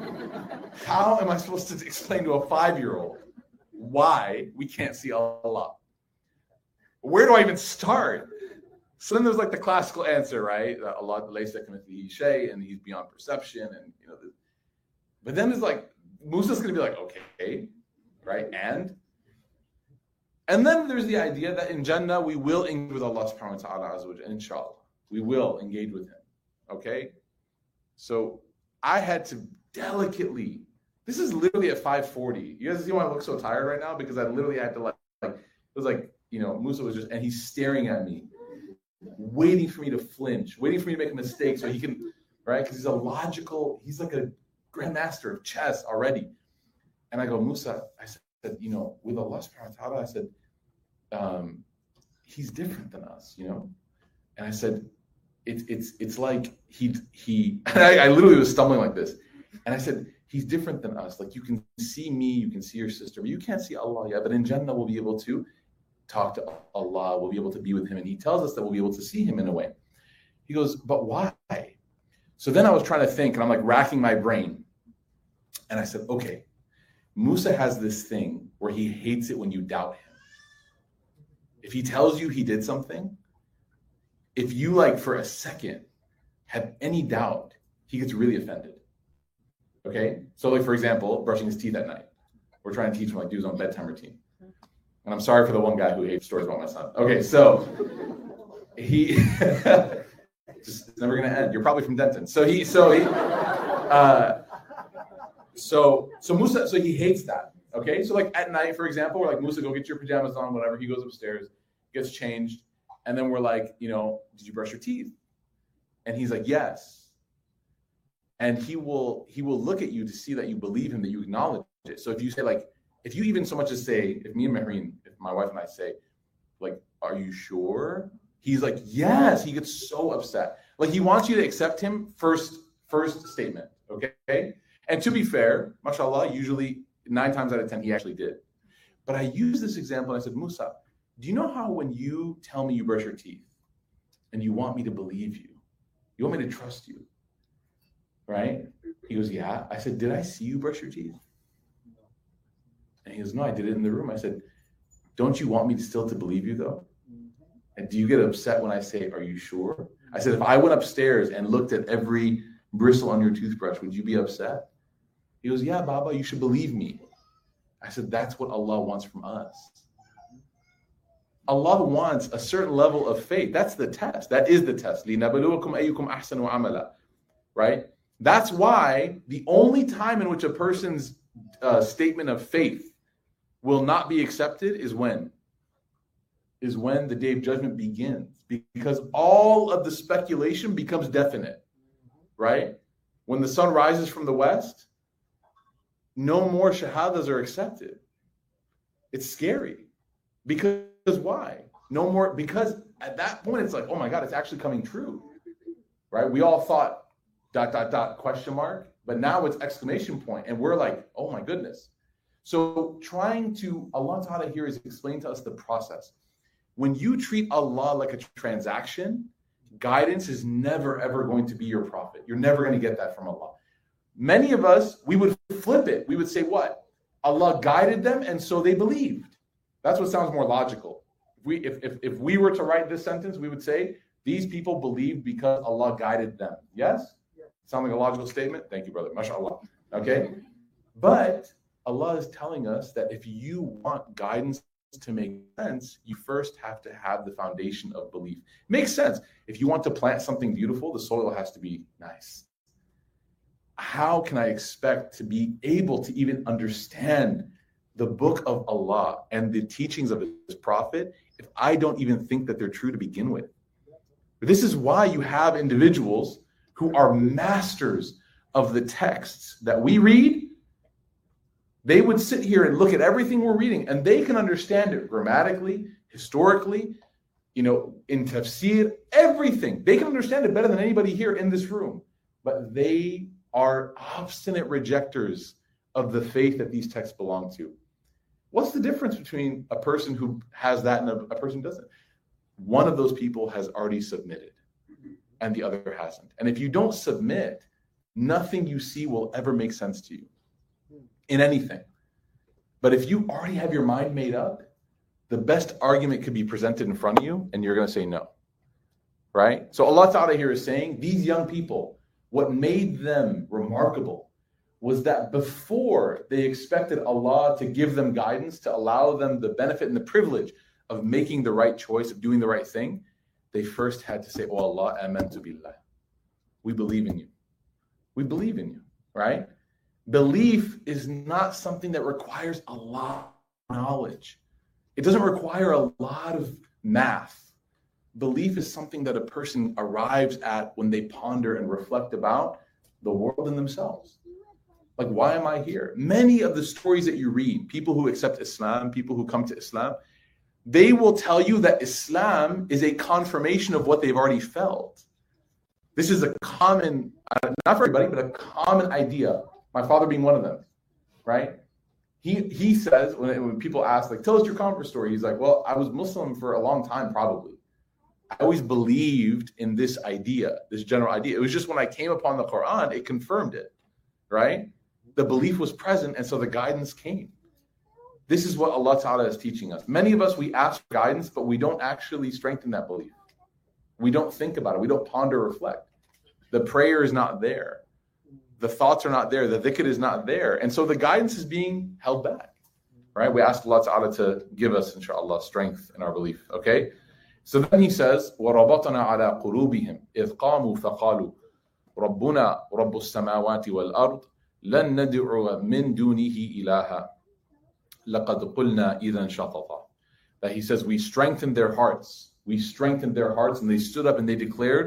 How am I supposed to explain to a five-year-old why we can't see Allah? Where do I even start? So then there's like the classical answer, right? That Allah laysa kamithlihi shay, and He's beyond perception, and you know. The, but then it's like Musa's going to be like, okay, right, and and then there's the idea that in Jannah we will engage with Allah subhanahu wa ta'ala azza wa jalla, inshallah. We will engage with Him. Okay? So I had to delicately, this is literally at five forty. You guys see why I look so tired right now? Because I literally had to like, like it was like, you know, Musa was just, and he's staring at me, waiting for me to flinch, waiting for me to make a mistake so he can, right? Because he's a logical, he's like a grandmaster of chess already. And I go, Musa, I said, you know, with Allah subhanahu wa ta'ala, I said, um, he's different than us, you know? And I said, it's it's it's like he, he I, I literally was stumbling like this. And I said, he's different than us. Like, you can see me, you can see your sister, but you can't see Allah yet. But in Jannah, we'll be able to talk to Allah, we'll be able to be with Him. And He tells us that we'll be able to see Him in a way. He goes, but why? So then I was trying to think, and I'm like racking my brain. And I said, okay, Musa has this thing where he hates it when you doubt him. If he tells you he did something, if you like for a second have any doubt, he gets really offended. Okay? So like, for example, brushing his teeth at night. We're trying to teach him like do his own bedtime routine. And I'm sorry for the one guy who hates stories about my son. Okay, so he just it's never gonna end. You're probably from Denton. So he so he uh so so Musa so he hates that. Okay, so like at night, for example, we're like, Musa, go get your pajamas on, whatever. He goes upstairs, gets changed, and then we're like, you know, did you brush your teeth? And he's like, yes. and he will he will look at you to see that you believe him, that you acknowledge it. So if you say like, if you even so much as say, if me and Mehreen, if my wife and I say, like, are you sure? He's like, yes. He gets so upset. Like he wants you to accept him first, first statement. Okay. And to be fair, mashallah, usually nine times out of ten, he actually did. But I used this example and I said, Musa, do you know how when you tell me you brush your teeth and you want me to believe you, you want me to trust you, right? He goes, yeah. I said, did I see you brush your teeth? And he goes, no, I did it in the room. I said, don't you want me to still to believe you though? And do you get upset when I say, are you sure? I said, if I went upstairs and looked at every bristle on your toothbrush, would you be upset? He goes, yeah, Baba, you should believe me. I said, that's what Allah wants from us. Allah wants a certain level of faith. That's the test. That is the test. لِنَبْلُوَكُمْ أَيُّكُمْ أَحْسَنُ عَمَلًا. Right? That's why the only time in which a person's uh, statement of faith will not be accepted is when? Is when the day of judgment begins. Because all of the speculation becomes definite. Right? When the sun rises from the west, no more shahadas are accepted. It's scary. Because why? No more, because at that point it's like, oh my God, it's actually coming true. Right? We all thought dot, dot, dot, question mark, but now it's exclamation point, and we're like, oh my goodness. So trying to, Allah Ta'ala here is explaining to us the process. When you treat Allah like a transaction, guidance is never ever going to be your prophet. You're never going to get that from Allah. Many of us, we would flip it. We would say what? Allah guided them and so they believed. That's what sounds more logical. If we, if, if, if we were to write this sentence, we would say, these people believed because Allah guided them. Yes? Yeah. Sound like a logical statement? Thank you, brother. MashaAllah. Okay? But Allah is telling us that if you want guidance to make sense, you first have to have the foundation of belief. Makes sense. If you want to plant something beautiful, the soil has to be nice. How can I expect to be able to even understand the book of Allah and the teachings of his prophet if I don't even think that they're true to begin with? This is why you have individuals who are masters of the texts that we read. They would sit here and look at everything we're reading and they can understand it grammatically, historically, you know, in tafsir, everything. They can understand it better than anybody here in this room. But they are obstinate rejectors of the faith that these texts belong to. What's the difference between a person who has that and a, a person who doesn't? One of those people has already submitted and the other hasn't. And if you don't submit, nothing you see will ever make sense to you in anything. But if you already have your mind made up, the best argument could be presented in front of you and you're going to say no. Right? So Allah Ta'ala here is saying these young people, what made them remarkable was that before they expected Allah to give them guidance, to allow them the benefit and the privilege of making the right choice, of doing the right thing, they first had to say, oh Allah, amantu billah. We believe in you. We believe in you, right? Belief is not something that requires a lot of knowledge. It doesn't require a lot of math. Belief is something that a person arrives at when they ponder and reflect about the world and themselves. Like, why am I here? Many of the stories that you read, people who accept Islam, people who come to Islam, they will tell you that Islam is a confirmation of what they've already felt. This is a common, not for everybody, but a common idea. My father being one of them, right? He he says, when, when people ask, like, tell us your convert story, he's like, well, I was Muslim for a long time, probably. I always believed in this idea, this general idea. It was just when I came upon the Quran, it confirmed it, right? The belief was present, and so the guidance came. This is what Allah Ta'ala is teaching us. Many of us, we ask for guidance, but we don't actually strengthen that belief. We don't think about it. We don't ponder, reflect. The prayer is not there. The thoughts are not there. The dhikr is not there. And so the guidance is being held back, right? We ask Allah Ta'ala to give us, inshallah, strength in our belief, okay? So then he says, وَرَبَطَنَا عَلَىٰ قُلُوبِهِمْ إِذْ قَامُوا فَقَالُوا رَبُّنَا رَبُّ السَّمَاوَاتِ وَالْأَرْضِ لَن نَدْعُوَ مِن دُونِهِ إِلَٰهًا لَقَدْ قُلْنَا إِذًا شَطَطًا. That he says, we strengthened their hearts. We strengthened their hearts, and they stood up and they declared,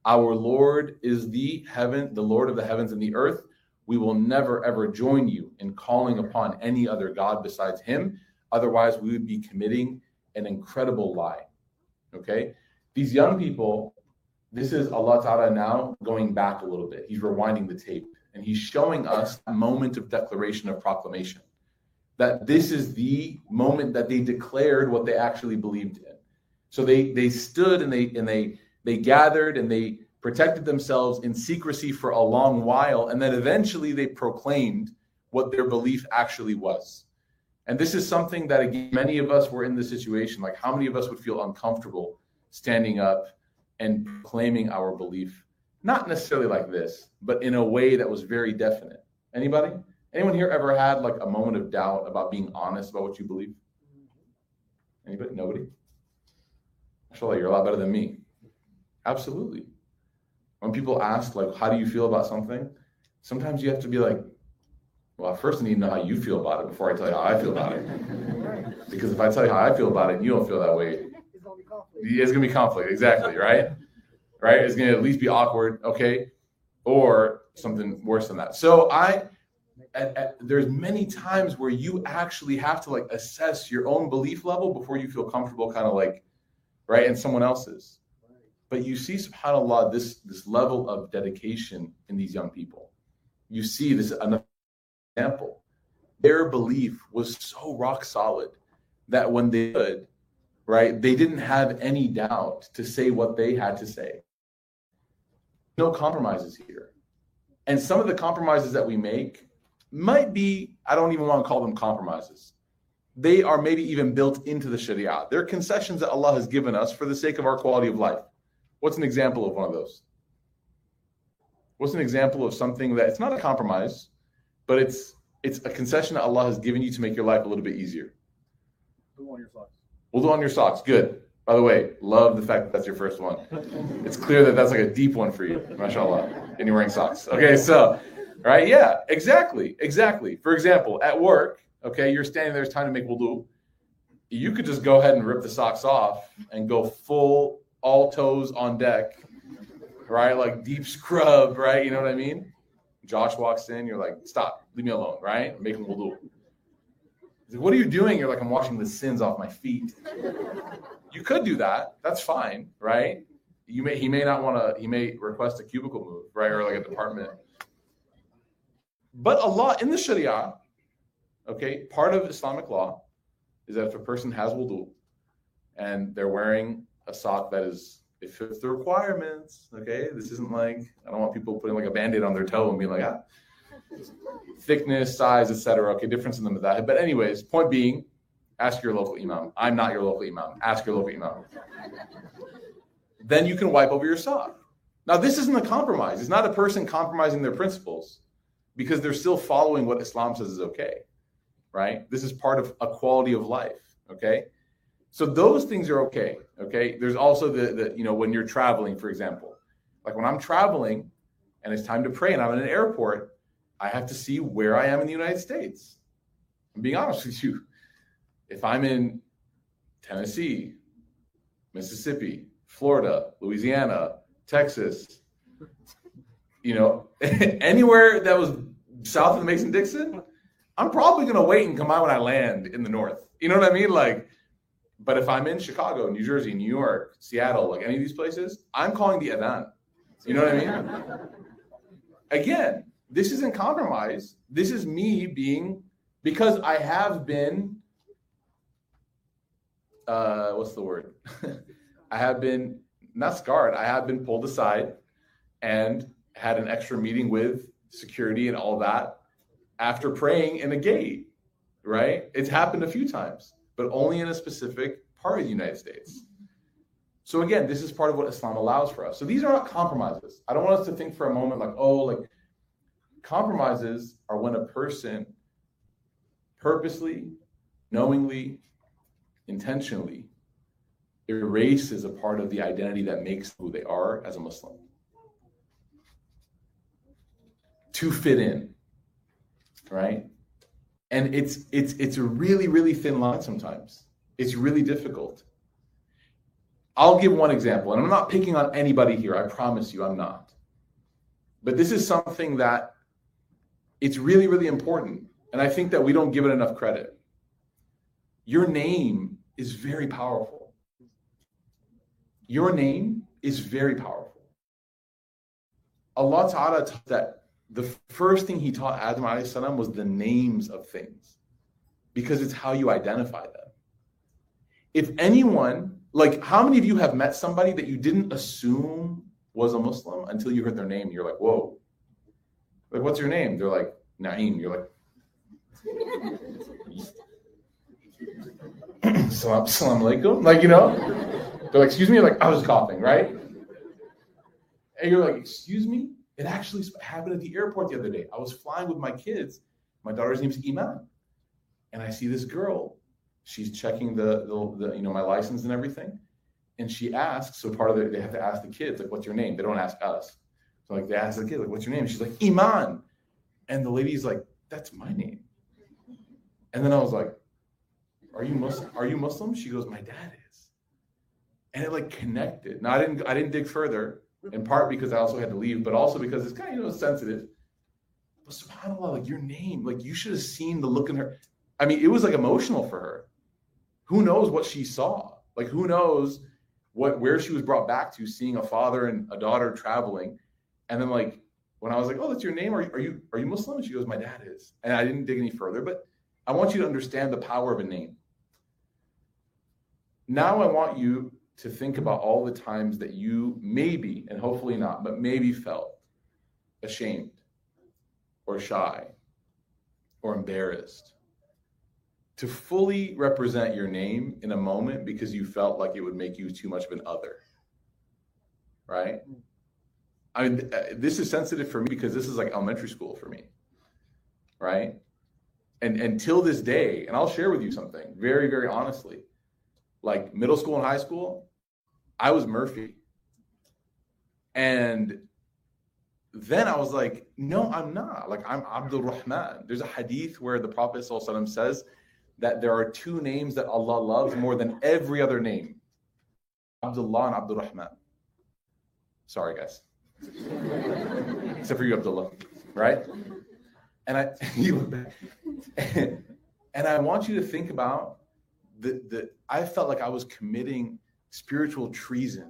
Our Lord is the heaven, the Lord of the heavens and the earth. We will never, ever join you in calling upon any other God besides him. Otherwise, we would be committing an incredible lie. Okay? These young people, this is Allah Ta'ala now going back a little bit. He's rewinding the tape. And he's showing us a moment of declaration of proclamation. That this is the moment that they declared what they actually believed in. So they they stood and they and they they gathered and they protected themselves in secrecy for a long while, and then eventually they proclaimed what their belief actually was. And this is something that, again, many of us were in this situation. Like, how many of us would feel uncomfortable standing up and proclaiming our belief? Not necessarily like this, but in a way that was very definite. Anybody? Anyone here ever had like a moment of doubt about being honest about what you believe? Anybody? Nobody? Mashallah, you're a lot better than me. Absolutely. When people ask, like, how do you feel about something? Sometimes you have to be like, well, first I need to know how you feel about it before I tell you how I feel about it. Because if I tell you how I feel about it and you don't feel that way, it's going to be conflict. Exactly, right? Right? It's going to at least be awkward, okay? Or something worse than that. So I, at, at, there's many times where you actually have to like assess your own belief level before you feel comfortable kind of like, right, in someone else's. But you see, subhanAllah, this, this level of dedication in these young people. You see this, another example. Their belief was so rock solid that when they could, right, they didn't have any doubt to say what they had to say. No compromises here. And some of the compromises that we make might be, I don't even want to call them compromises. They are maybe even built into the Sharia. They're concessions that Allah has given us for the sake of our quality of life. What's an example of one of those? What's an example of something that it's not a compromise, but it's it's a concession that Allah has given you to make your life a little bit easier? Glue on your socks. We'll do on your socks. Good. By the way, love the fact that that's your first one. It's clear that that's like a deep one for you, mashallah, and you're wearing socks. Okay, so, right, yeah, exactly, exactly. For example, at work, okay, you're standing there, it's time to make wudu. You could just go ahead and rip the socks off and go full, all toes on deck, right, like deep scrub, right, you know what I mean? Josh walks in, you're like, stop, leave me alone, right, I'm making wudu. He's like, what are you doing? You're like, I'm washing the sins off my feet. You could do that. That's fine, right? You may he may not want to, he may request a cubicle move, right? Or like a department. But Allah in the Sharia, okay, part of Islamic law is that if a person has wudu and they're wearing a sock that is, it fits the requirements, okay? This isn't like, I don't want people putting like a Band-Aid on their toe and being like, ah, thickness, size, et cetera. Okay, difference in the madhahib. But anyways, point being, ask your local imam. I'm not your local imam. Ask your local imam. Then you can wipe over your sock. Now, this isn't a compromise. It's not a person compromising their principles because they're still following what Islam says is okay, right? This is part of a quality of life, okay? So those things are okay, okay? There's also the, the you know, when you're traveling, for example. Like when I'm traveling and it's time to pray and I'm in an airport, I have to see where I am in the United States. I'm being honest with you. If I'm in Tennessee, Mississippi, Florida, Louisiana, Texas, you know, anywhere that was south of the Mason-Dixon, I'm probably going to wait and come out when I land in the north. You know what I mean? Like, but if I'm in Chicago, New Jersey, New York, Seattle, like any of these places, I'm calling the adhan. You know what I mean? Again, this isn't compromise. This is me being, because I have been, uh, what's the word? I have been, not scarred, I have been pulled aside and had an extra meeting with security and all that after praying in a gate, right? It's happened a few times, but only in a specific part of the United States. So again, this is part of what Islam allows for us. So these are not compromises. I don't want us to think for a moment like, oh, like compromises are when a person purposely, knowingly, intentionally erases a part of the identity that makes who they are as a Muslim to fit in, right? And it's it's it's a really, really thin line sometimes. It's really difficult. I'll give one example, and I'm not picking on anybody here. I promise you, I'm not. But this is something that it's really, really important. And I think that we don't give it enough credit. Your name is very powerful. Your name is very powerful. Allah Ta'ala taught that the first thing he taught Adam alayhi salam was the names of things, because it's how you identify them. If anyone, like how many of you have met somebody that you didn't assume was a Muslim until you heard their name? You're like, whoa. Like, what's your name? They're like, Naeem. You're like, Salam, salam alaikum. Like, you know, they're like, excuse me. You're like, I was coughing, right? And you're like, excuse me? It actually happened at the airport the other day. I was flying with my kids. My daughter's name is Iman. And I see this girl. She's checking the, the, the, you know, my license and everything. And she asks, so part of it, they have to ask the kids, like, what's your name? They don't ask us. So like, they ask the kids, like, what's your name? She's like, Iman. And the lady's like, that's my name. And then I was like, are you Muslim? Are you Muslim? She goes, my dad is. And it like connected. Now I didn't, I didn't dig further, in part because I also had to leave, but also because it's kind of, you know, sensitive. But subhanAllah, like your name, like you should have seen the look in her. I mean, it was like emotional for her. Who knows what she saw? Like, who knows what, where she was brought back to, seeing a father and a daughter traveling. And then like, when I was like, oh, that's your name. Are you, are you, are you Muslim? And she goes, my dad is. And I didn't dig any further, but I want you to understand the power of a name. Now I want you to think about all the times that you maybe, and hopefully not, but maybe felt ashamed or shy or embarrassed to fully represent your name in a moment because you felt like it would make you too much of an other, right? I mean, this is sensitive for me because this is like elementary school for me, right? And until this day, and I'll share with you something very, very honestly, like middle school and high school, I was Murphy. And then I was like, no, I'm not. Like, I'm Abdul Rahman. There's a hadith where the Prophet ﷺ says that there are two names that Allah loves more than every other name. Abdullah and Abdul Rahman. Sorry, guys. Except for you, Abdullah, right? And I, you look back. And I want you to think about the, the, I felt like I was committing spiritual treason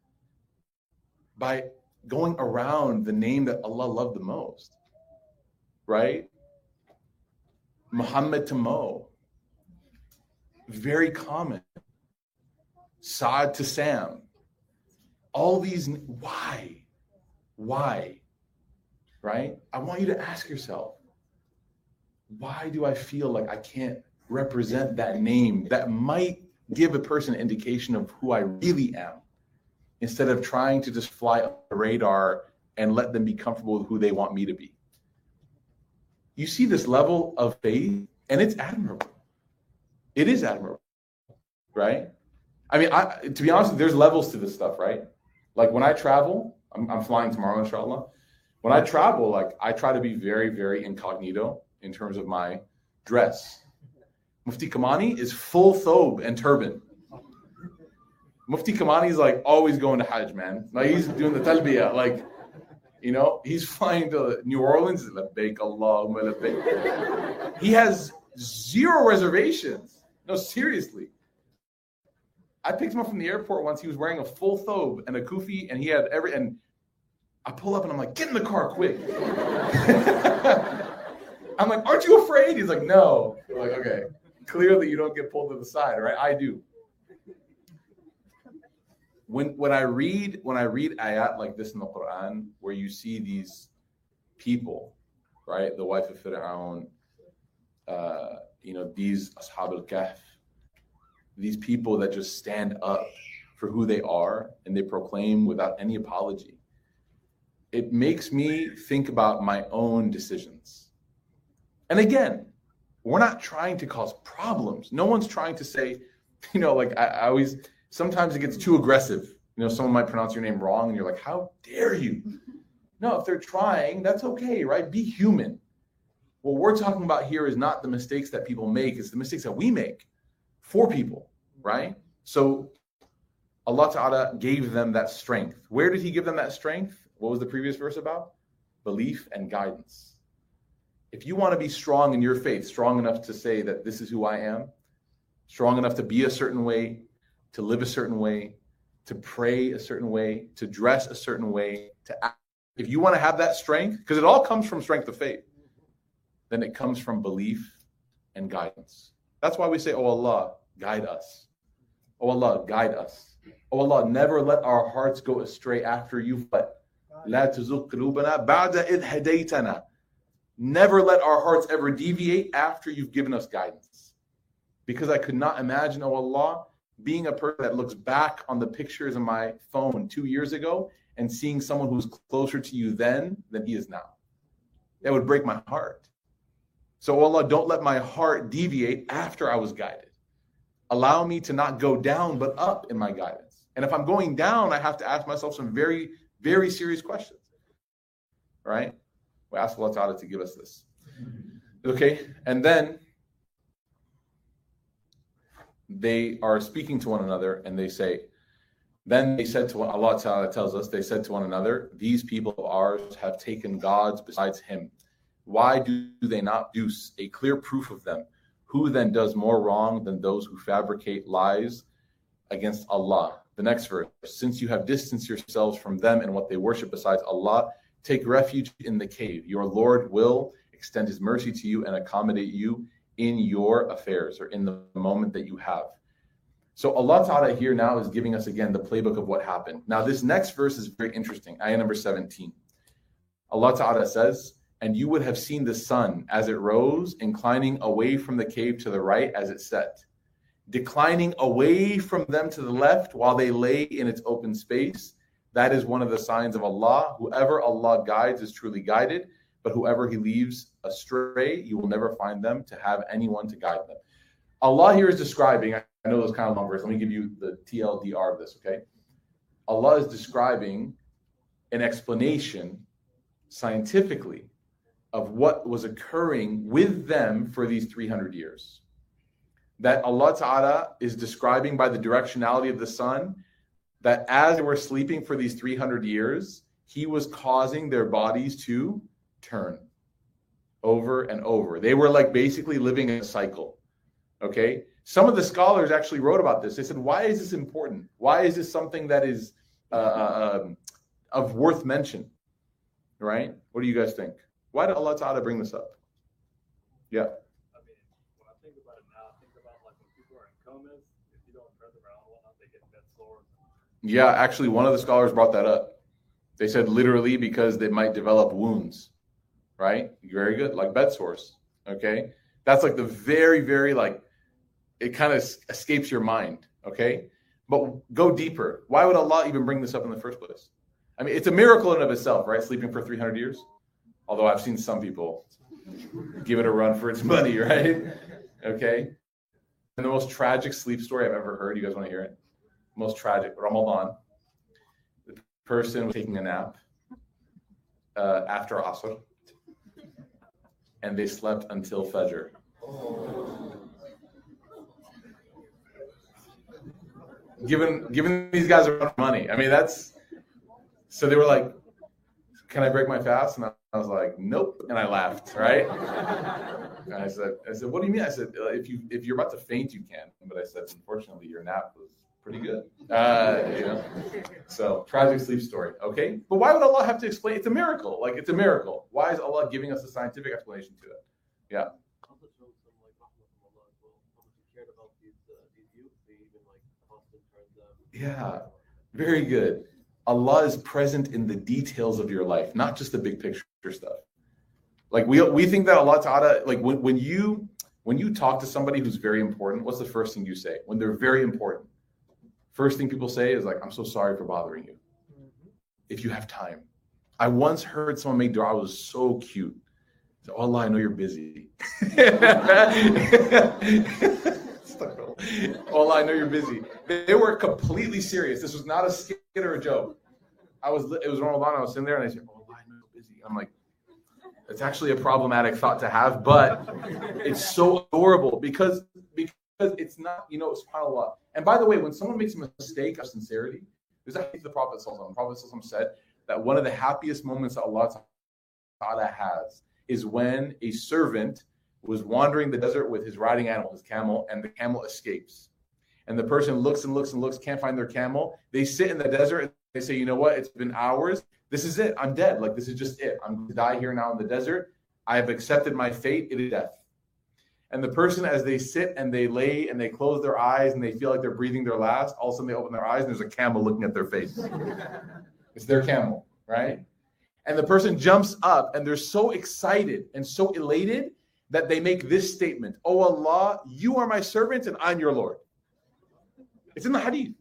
by going around the name that Allah loved the most, right? Muhammad to Mo, very common. Saad to Sam, all these, why? Why? Right? I want you to ask yourself, why do I feel like I can't represent that name that might give a person an indication of who I really am, instead of trying to just fly up the radar and let them be comfortable with who they want me to be? You see this level of faith, and it's admirable. It is admirable, right? I mean, I, to be honest, there's levels to this stuff, right? Like when I travel, I'm, I'm flying tomorrow, inshallah. When I travel, like I try to be very, very incognito in terms of my dress. Mufti Kamani is full thobe and turban. Mufti Kamani is like always going to Hajj, man. Like he's doing the talbiyah. Like, you know, he's flying to New Orleans. Labbaik Allahumma labbaik. He has zero reservations. No, seriously. I picked him up from the airport once. He was wearing a full thobe and a kufi, and he had every, and I pull up and I'm like, get in the car quick. I'm like, aren't you afraid? He's like, no. I'm like, okay. Clearly you don't get pulled to the side, right? I do. When when I read when I read ayat like this in the Quran, where you see these people, right? The wife of Fir'aun, uh, you know, these Ashab al-Kahf, these people that just stand up for who they are and they proclaim without any apology. It makes me think about my own decisions. And again, we're not trying to cause problems. No one's trying to say, you know, like I, I always, sometimes it gets too aggressive. You know, someone might pronounce your name wrong and you're like, how dare you? No, if they're trying, that's okay, right? Be human. What we're talking about here is not the mistakes that people make. It's the mistakes that we make for people, right? So Allah Ta'ala gave them that strength. Where did He give them that strength? What was the previous verse about? Belief and guidance. If you want to be strong in your faith, strong enough to say that this is who I am, strong enough to be a certain way, to live a certain way, to pray a certain way, to dress a certain way, to act. If you want to have that strength, because it all comes from strength of faith, then it comes from belief and guidance. That's why we say, oh Allah, guide us. Oh Allah, guide us. Oh Allah, never let our hearts go astray after you've but لا تزغ قلوبنا بعد إذ هديتنا. Never let our hearts ever deviate after you've given us guidance. Because I could not imagine, oh Allah, being a person that looks back on the pictures on my phone two years ago and seeing someone who's closer to you then than he is now. That would break my heart. So, oh Allah, don't let my heart deviate after I was guided. Allow me to not go down, but up in my guidance. And if I'm going down, I have to ask myself some very, very serious questions. Right? We ask Allah Ta'ala to give us this. Okay, and then they are speaking to one another and they say, then they said to one, Allah Ta'ala tells us, they said to one another, these people of ours have taken gods besides Him. Why do they not produce a clear proof of them? Who then does more wrong than those who fabricate lies against Allah? The next verse, since you have distanced yourselves from them and what they worship besides Allah, take refuge in the cave. Your Lord will extend His mercy to you and accommodate you in your affairs, or in the moment that you have. So Allah Ta'ala here now is giving us again the playbook of what happened. Now this next verse is very interesting. Ayah number seventeen. Allah Ta'ala says, and you would have seen the sun as it rose, inclining away from the cave to the right as it set, declining away from them to the left while they lay in its open space. That is one of the signs of Allah. Whoever Allah guides is truly guided, but whoever He leaves astray, you will never find them to have anyone to guide them. Allah here is describing, I know those kind of long verse, let me give you the T L D R of this, okay? Allah is describing an explanation scientifically of what was occurring with them for these three hundred years. That Allah Ta'ala is describing by the directionality of the sun, that as they were sleeping for these three hundred years, He was causing their bodies to turn over and over. They were like basically living in a cycle. Okay? Some of the scholars actually wrote about this. They said, why is this important? Why is this something that is uh, um, of worth mention? Right? What do you guys think? Why did Allah Ta'ala bring this up? Yeah. I mean, when I think about it now, I think about like when people are in comas, if you don't turn them around, whatnot, they get bed sores. Yeah, actually, one of the scholars brought that up. They said literally because they might develop wounds, right? Very good, like bed sores, okay? That's like the very, very like, it kind of escapes your mind, okay? But go deeper. Why would Allah even bring this up in the first place? I mean, it's a miracle in and of itself, right? Sleeping for three hundred years. Although I've seen some people give it a run for its money, right? Okay. And the most tragic sleep story I've ever heard, you guys want to hear it? Most tragic, Ramadan. The person was taking a nap uh, after Asr, and they slept until Fajr. Giving, giving these guys a run of money. I mean, that's, so they were like, can I break my fast? And I was like, nope. And I laughed, right? And I said, I said, what do you mean? I said, if you if you're about to faint, you can. But I said, unfortunately, your nap was pretty good. Uh, you know? So tragic sleep story. Okay. But why would Allah have to explain? It's a miracle. Like it's a miracle. Why is Allah giving us a scientific explanation to it? Yeah. Yeah. Very good. Allah is present in the details of your life, not just the big picture stuff. Like we we think that Allah Ta'ala, like when, when you when you talk to somebody who's very important, what's the first thing you say? When they're very important, first thing people say is like, I'm so sorry for bothering you. Mm-hmm. If you have time. I once heard someone make dua, it was so cute. So, oh Allah, I know you're busy. Oh Allah, I know you're busy. They were completely serious. This was not a skit or a joke. I was, it was Ramadan, I was sitting there and I said, oh Allah, I know you're busy. I'm like, it's actually a problematic thought to have, but it's so adorable because, because it's not, you know, subhanAllah, And by the way, when someone makes a mistake of sincerity, there's actually the Prophet Sallallahu Alaihi Wasallam. The Prophet Sallallahu Alaihi Wasallam said that one of the happiest moments that Allah Ta'ala has is when a servant was wandering the desert with his riding animal, his camel, and the camel escapes. And the person looks and looks and looks, can't find their camel. They sit in the desert and they say, you know what? It's been hours. This is it. I'm dead. Like, this is just it. I'm going to die here now in the desert. I have accepted my fate. It is death. And the person, as they sit and they lay and they close their eyes and they feel like they're breathing their last, all of a sudden they open their eyes and there's a camel looking at their face. It's their camel, right? And the person jumps up and they're so excited and so elated that they make this statement, "Oh Allah, you are my servant and I'm your Lord." It's in the hadith,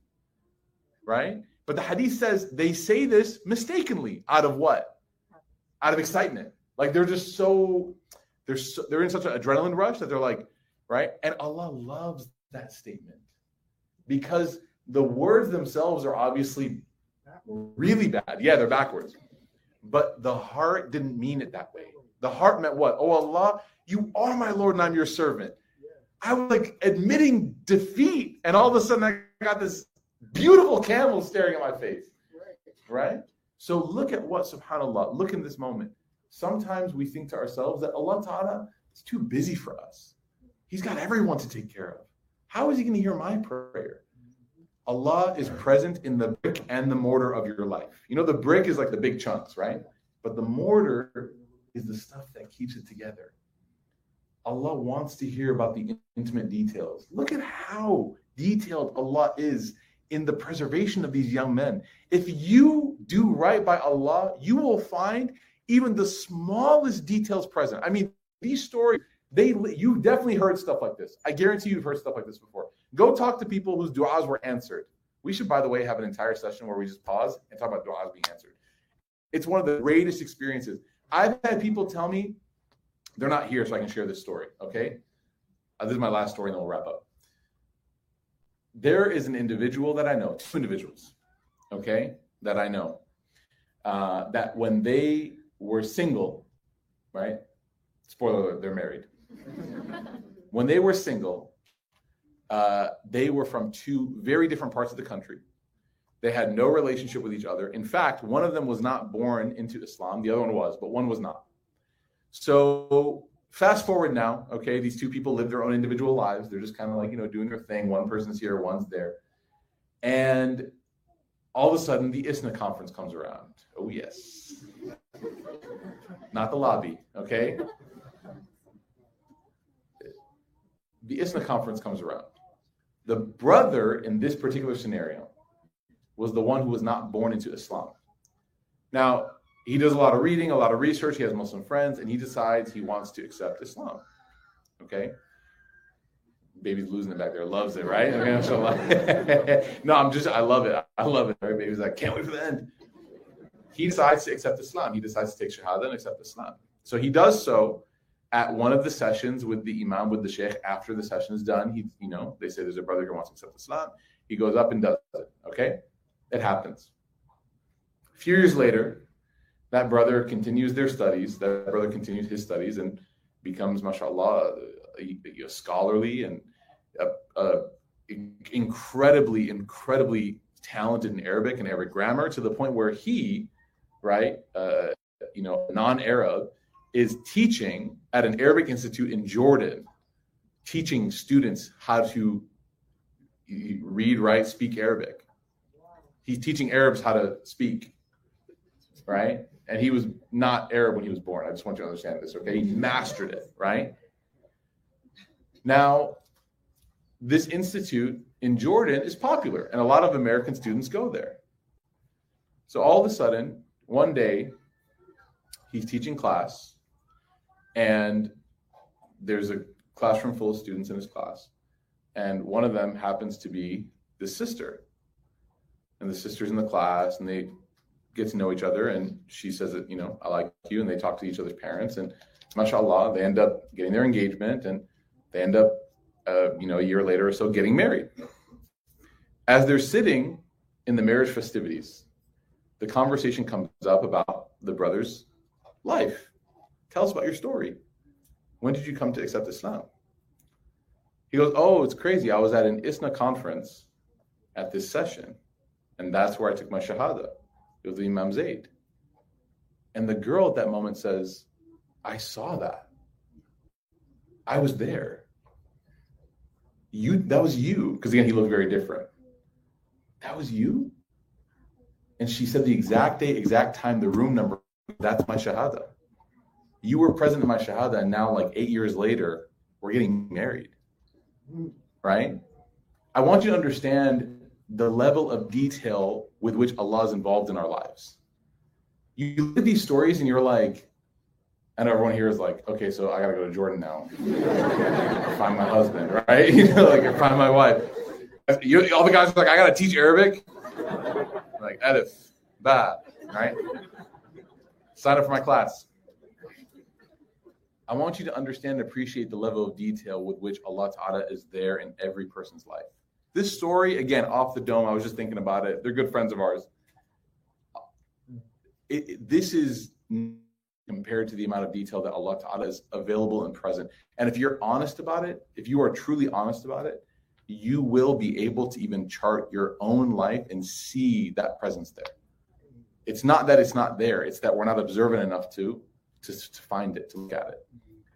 right? But the hadith says they say this mistakenly out of what? Out of excitement. Like they're just so, they're so, they're in such an adrenaline rush that they're like, right? And Allah loves that statement because the words themselves are obviously really bad. Yeah, they're backwards. But the heart didn't mean it that way. The heart meant what? Oh Allah, you are my Lord and I'm your servant. I was like admitting defeat, and all of a sudden I got this beautiful camel staring at my face, right? So look at what, subhanAllah, look in this moment. Sometimes we think to ourselves that Allah Ta'ala is too busy for us. He's got everyone to take care of. How is he going to hear my prayer? Allah is present in the brick and the mortar of your life. You know, the brick is like the big chunks, right? But the mortar is the stuff that keeps it together. Allah wants to hear about the intimate details. Look at how detailed Allah is in the preservation of these young men. If you do right by Allah, you will find even the smallest details present. I mean, these stories, they you definitely heard stuff like this. I guarantee you've heard stuff like this before. Go talk to people whose du'as were answered. We should, by the way, have an entire session where we just pause and talk about du'as being answered. It's one of the greatest experiences. I've had people tell me, they're not here so I can share this story, okay? Uh, this is my last story and then we'll wrap up. There is an individual that I know, two individuals, okay, that I know, uh, that when they were single, right? Spoiler alert, they're married. When they were single, uh, they were from two very different parts of the country. They had no relationship with each other. In fact, one of them was not born into Islam. The other one was, but one was not. So fast forward now, okay, these two people live their own individual lives. They're just kind of like, you know, doing their thing. One person's here, one's there. And all of a sudden, the I S N A conference comes around. Oh, yes. Not the lobby, okay? The I S N A conference comes around. The brother in this particular scenario was the one who was not born into Islam. Now, he does a lot of reading, a lot of research. He has Muslim friends, and he decides he wants to accept Islam. Okay? Baby's losing it back there. Loves it, right? Okay, so like, no, I'm just, I love it. I love it. Right? Baby's like, can't wait for the end. He decides to accept Islam. He decides to take Shahada and accept Islam. So he does so at one of the sessions with the Imam, with the Sheikh. After the session is done, he, you know, they say there's a brother who wants to accept Islam. He goes up and does it. Okay? It happens. A few years later, that brother continues their studies. That brother continues his studies and becomes, mashallah, a, a scholarly and a, a incredibly, incredibly talented in Arabic and Arabic grammar, to the point where he, right, uh, you know, non-Arab, is teaching at an Arabic institute in Jordan, teaching students how to read, write, speak Arabic. He's teaching Arabs how to speak, right? And he was not Arab when he was born. I just want you to understand this, okay? He mastered it, right? Now, this institute in Jordan is popular, and a lot of American students go there. So all of a sudden, one day, he's teaching class, and there's a classroom full of students in his class, and one of them happens to be the sister. And the sister's in the class, and they get to know each other, and she says that, you know, I like you, and they talk to each other's parents, and mashallah, they end up getting their engagement, and they end up, uh, you know, a year later or so getting married. As they're sitting in the marriage festivities, the conversation comes up about the brother's life. Tell us about your story. When did you come to accept Islam? He goes, oh, it's crazy. I was at an ISNA conference at this session, and that's where I took my shahada. It was the Imam Zayd. And the girl at that moment says, I saw that. I was there. You, that was you. Because again, he looked very different. That was you? And she said the exact day, exact time, the room number, that's my shahada. You were present in my shahada, and now like eight years later, we're getting married, right? I want you to understand the level of detail with which Allah is involved in our lives. You look at these stories and you're like, I know everyone here is like, okay, so I gotta go to Jordan now. Find my husband, right? You know, like find my wife. You, all the guys are like, I gotta teach Arabic. Like, Alif, Ba, right? Sign up for my class. I want you to understand and appreciate the level of detail with which Allah Ta'ala is there in every person's life. This story, again, off the dome, I was just thinking about it. They're good friends of ours. It, it, this is compared to the amount of detail that Allah Ta'ala is available and present. And if you're honest about it, if you are truly honest about it, you will be able to even chart your own life and see that presence there. It's not that it's not there. It's that we're not observant enough to, to, to find it, to look at it.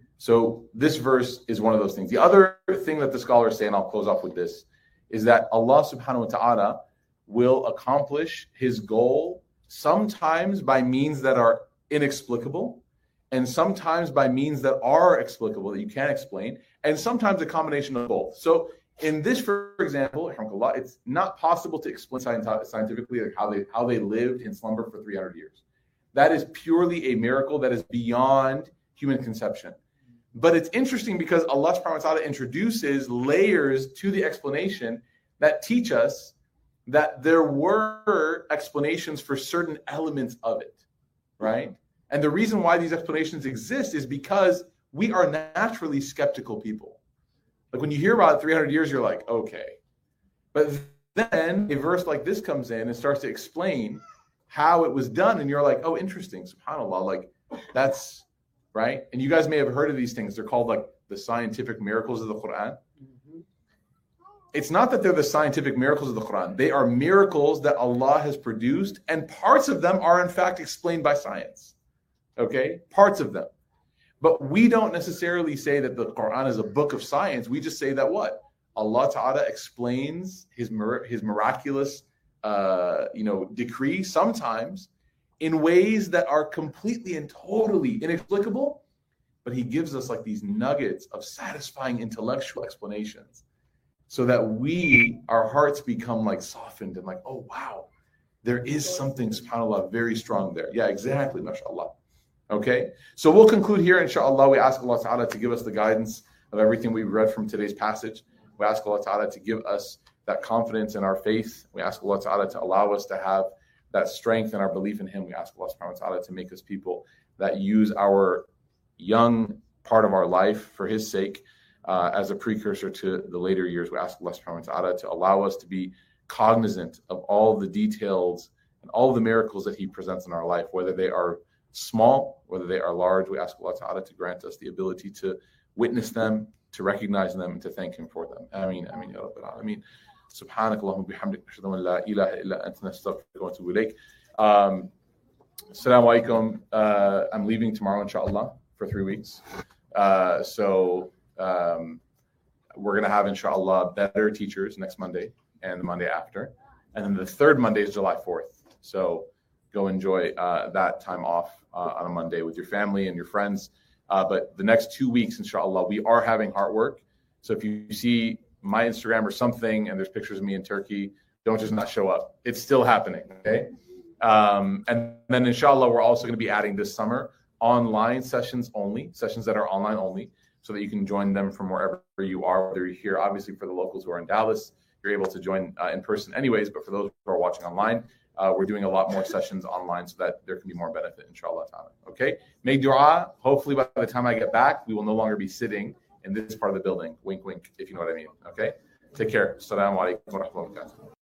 So this verse is one of those things. The other thing that the scholars say, and I'll close off with this, is that Allah subhanahu wa ta'ala will accomplish his goal sometimes by means that are inexplicable, and sometimes by means that are explicable, that you can't explain, and sometimes a combination of both. So in this, for example, it's not possible to explain scientifically like how they how they lived in slumber for three hundred years. That is purely a miracle that is beyond human conception. But it's interesting because Allah subhanahu wa ta'ala introduces layers to the explanation that teach us that there were explanations for certain elements of it, right? And the reason why these explanations exist is because we are naturally skeptical people. Like when you hear about three hundred years, you're like, okay. But then a verse like this comes in and starts to explain how it was done. And you're like, oh, interesting, subhanAllah, like that's, right? And you guys may have heard of these things. They're called like the scientific miracles of the Quran. Mm-hmm. It's not that they're the scientific miracles of the Quran. They are miracles that Allah has produced, and parts of them are in fact explained by science. Okay? Parts of them. But we don't necessarily say that the Quran is a book of science. We just say that what? Allah Ta'ala explains his, his miraculous uh, you know, decree sometimes in ways that are completely and totally inexplicable, but he gives us like these nuggets of satisfying intellectual explanations so that we, our hearts become like softened and like, oh, wow, there is something, subhanAllah, very strong there. Yeah, exactly, mashallah. Okay, so we'll conclude here, inshallah. We ask Allah Ta'ala to give us the guidance of everything we read from today's passage. We ask Allah Ta'ala to give us that confidence in our faith. We ask Allah Ta'ala to allow us to have that strength in our belief in him. We ask Allah Subhanahu wa Ta'ala to make us people that use our young part of our life for his sake uh, as a precursor to the later years. We ask Allah Subhanahu wa Ta'ala to allow us to be cognizant of all the details and all the miracles that he presents in our life, whether they are small, whether they are large. We ask Allah Ta'ala to grant us the ability to witness them, to recognize them, and to thank him for them. Ameen, ameen, ya Rabbil Alameen. سبحانك اللهم وبحمدك نشهد ان لا اله الا انت نستغفرك ونتوب اليك. Um, Assalamu alaikum. Uh, I'm leaving tomorrow, inshallah, for three weeks. Uh, so um, we're going to have, inshallah, better teachers next Monday and the Monday after. And then the third Monday is July fourth. So go enjoy uh, that time off uh, on a Monday with your family and your friends. Uh, but the next two weeks, inshallah, we are having Heartwork. So if you see my Instagram or something and there's pictures of me in Turkey, don't just not show up. It's still happening, okay? Um, and then inshallah, we're also going to be adding this summer online sessions only, sessions that are online only, so that you can join them from wherever you are, whether you're here, obviously for the locals who are in Dallas, you're able to join uh, in person anyways, but for those who are watching online, uh, we're doing a lot more sessions online so that there can be more benefit, inshallah ta'ala, okay? Make dua. Hopefully by the time I get back, we will no longer be sitting in this part of the building. Wink, wink, if you know what I mean, okay? Take care. Assalamu alaikum wa rahmatullahi wa barakatuh.